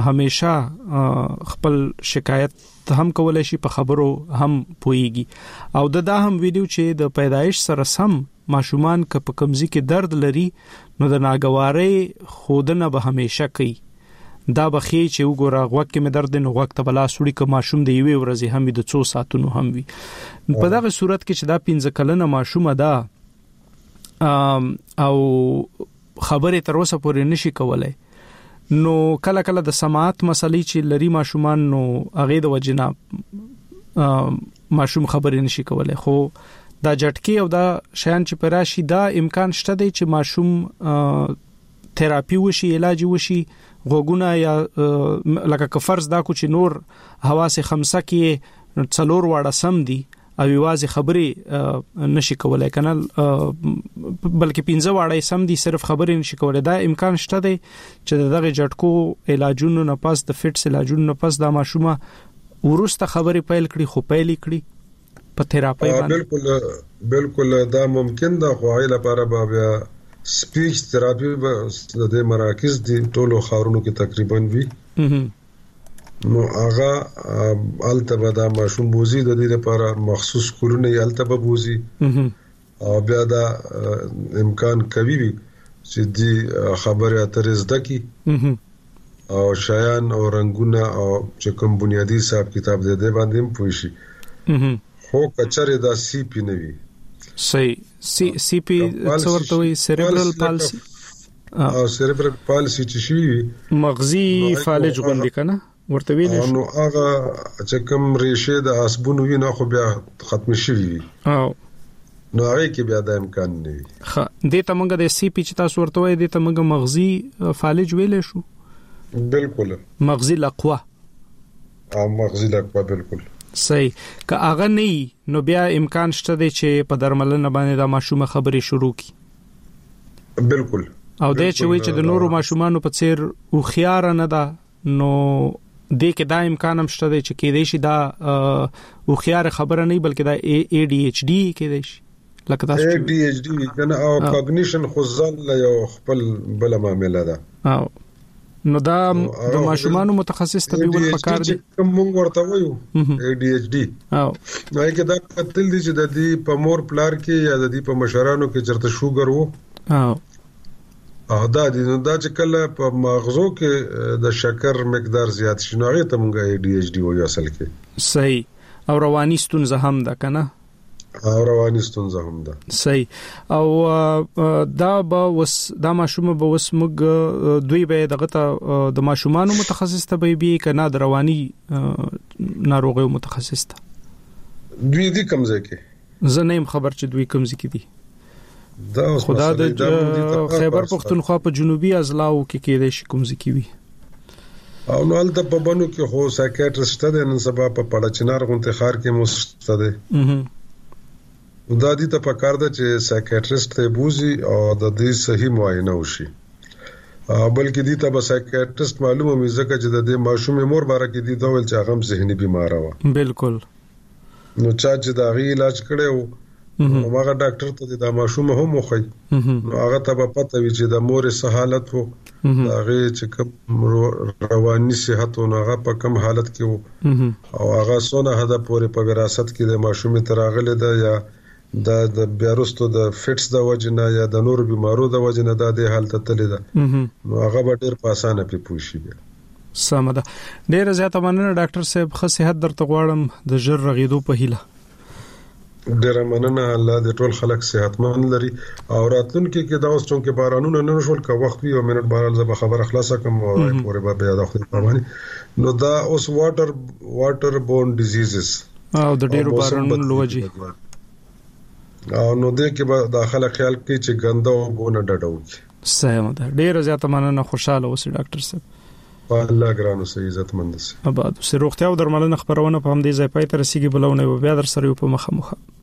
H: همیشه خپل شکایت هم کولای شي په خبرو هم پويږي او د دا هم ویډیو چې د پیدایش سره سم ماشومان که په کمزې کې درد لري نو د ناګوارۍ خودنه به همیشه کوي دا بخي چې وګوره غوږ کې مې درد نه غوږ ته بلا سوري که ماشوم دی وی ورځي هم د څو ساعتونو هم وي په دغه صورت کې چې دا پنځه کلنه ماشوم ده او خبره تر اوسه پورې نشي کولای نو کله کله د سماعت مسلې چې لري ماشومان نو هغه د وجنه ماشوم خبرې نشي کولای خو دا جټکی او دا شیان چې پراشي دا امکان شته دی چې ماشوم تراپی وشي علاج وشي غوګونه یا لکه کفرض دا کو چې نور حواس خمسه کې څلور واړه سم دي او یوازې خبرې نشي کولای کنه بلکې پنځه واړه سم دي صرف خبرې نشي کولای دا امکان شته دی چې دغه جټکو علاجونو نه پاس د فټس علاجونو نه پاس دا ماشومه ورسته خبرې پیل کړي خو پیل کړي په تراپی باندې
G: بالکل بالکل دا ممکن ده خو هغه لپاره بیا سپیچ تراپی به د مراکز دي ټولو خارونو کې تقریبا وی نو هغه التبه دا ماشوم بوزي د دې لپاره مخصوص کورونه التبه بوزي او بیا دا امکان کوي چې دی خبره اترې زده کی او شایان او رنگونه او چې کوم بنیادی حساب کتاب دې دې باندې هم پوي شي خو کچره دا سی پی نه وي
H: صحیح سی سی پی څورته وي سيريبرال پالسي
G: او سيريبرال پالسي چې شي
H: مغزي فالج غوندي کنه ورته ویل شي
G: نو هغه چې کوم ریشه د اسبونو وینه خو بیا ختم شي
H: او
G: نو هغه کې بیا د امکان نه وي
H: خه دې ته موږ د سی پی چې تاسو ورته وای دې ته موږ مغزي فالج ویل شو
G: بالکل
H: مغزي لقوه
G: او مغزي لقوه بالکل
H: صحیح که هغه نه نو بیا امکان شته دی چې په درملنه باندې د ماشومه خبرې شروع کی
G: بالکل
H: او د چې وی چې د نورو ماشومانو په څیر او خيار نه ده نو د کې دا امکان هم شته دی چې کې دی شي دا او خيار خبره نه بلکې دا ای ډی ایچ ډی کې دی شي
G: لکه تاسو ای ډی ایچ ډی کنه او کاګنیشن خو ځل یو خپل بل معاملې ده
H: او نو دا د ماشومانو متخصص طبيب پکار دي
G: کوم موږ ورته وایو ای ډی ایچ ډی او نو کې دا قتل دي چې د دې په مور پلار کې یا د دې په مشرانو کې چرته شوګر وو او او دا دي نو دا چې کله په مغزو کې د شکر مقدار زیات شي نو هغه ته موږ ای ډی ایچ ډی وایو اصل کې
H: صحیح او رواني ستونزه هم ده کنه
G: او رواني ستونزه هم ده
H: صحیح او دا به وس دا ماشوم به وس موږ دوی به دغه ته د ماشومانو متخصص طبيبي کنه د رواني ناروغیو متخصص ته
G: دوی دي کمزې کې
H: زه نه خبر چې دوی کمزې کې دي
G: دا
H: خدا د خیبر پختونخوا په جنوبي اضلاعو کې کېدای شي کمزې کې وي
G: او نو ال د په بنو کې خو سایکیاټریست ته نن سبا په پړچنار غونته خار کې مستشفى ده دا دي ته پکار ده چې سایکیاټریست ته بوزي او د دې صحیح معاینه وشي بلکې دي ته به سایکیاټریست معلومه مې ځکه چې د دې ماشوم مور باره کې دي دا ول چې هغه ذهني بیمار و
H: بالکل
G: نو چا چې دا غي علاج کړو نو هغه ډاکټر ته د ماشوم هم وخی نو هغه ته په پته وی چې د مور سه حالت وو هغه چې کوم رواني صحت او هغه په کوم حالت کې وو او هغه سونه هدا پورې په وراثت کې د ماشوم تراغله ده یا د د بیارستو د فټس د وجنه یا د نور بیمارو د وجنه د دې حالت تللی ده نو هغه به ډیر په اسانه په پوښي بیا
H: سمده ډیر زیاته مننه ډاکټر صاحب خو صحت درته غواړم د جر رغیدو په هیله
G: ډیر مننه الله دې ټول خلک صحتمند لري او راتلونکي کې دا اوس چې بارانونه نه شول کا وخت یو منټ بارال زه به خبر خلاصه کوم او پورې به بیا د خپل پرمانی نو دا اوس واټر واټر بورن ډیزیزز
H: او د ډیرو بارانونو لوجي
G: او نو دې کې به داخله خیال کوي چې ګنده او ګونه ډډو
H: سم ده ډیر زیاته مننه خوشاله اوسئ ډاکټر صاحب
G: الله ګرانو سي عزت مند سي
H: اباد سي روغتیا او درملنه خبرونه په هم دې ځای پای ته رسیدي بلونه بیا در سره په مخه مخه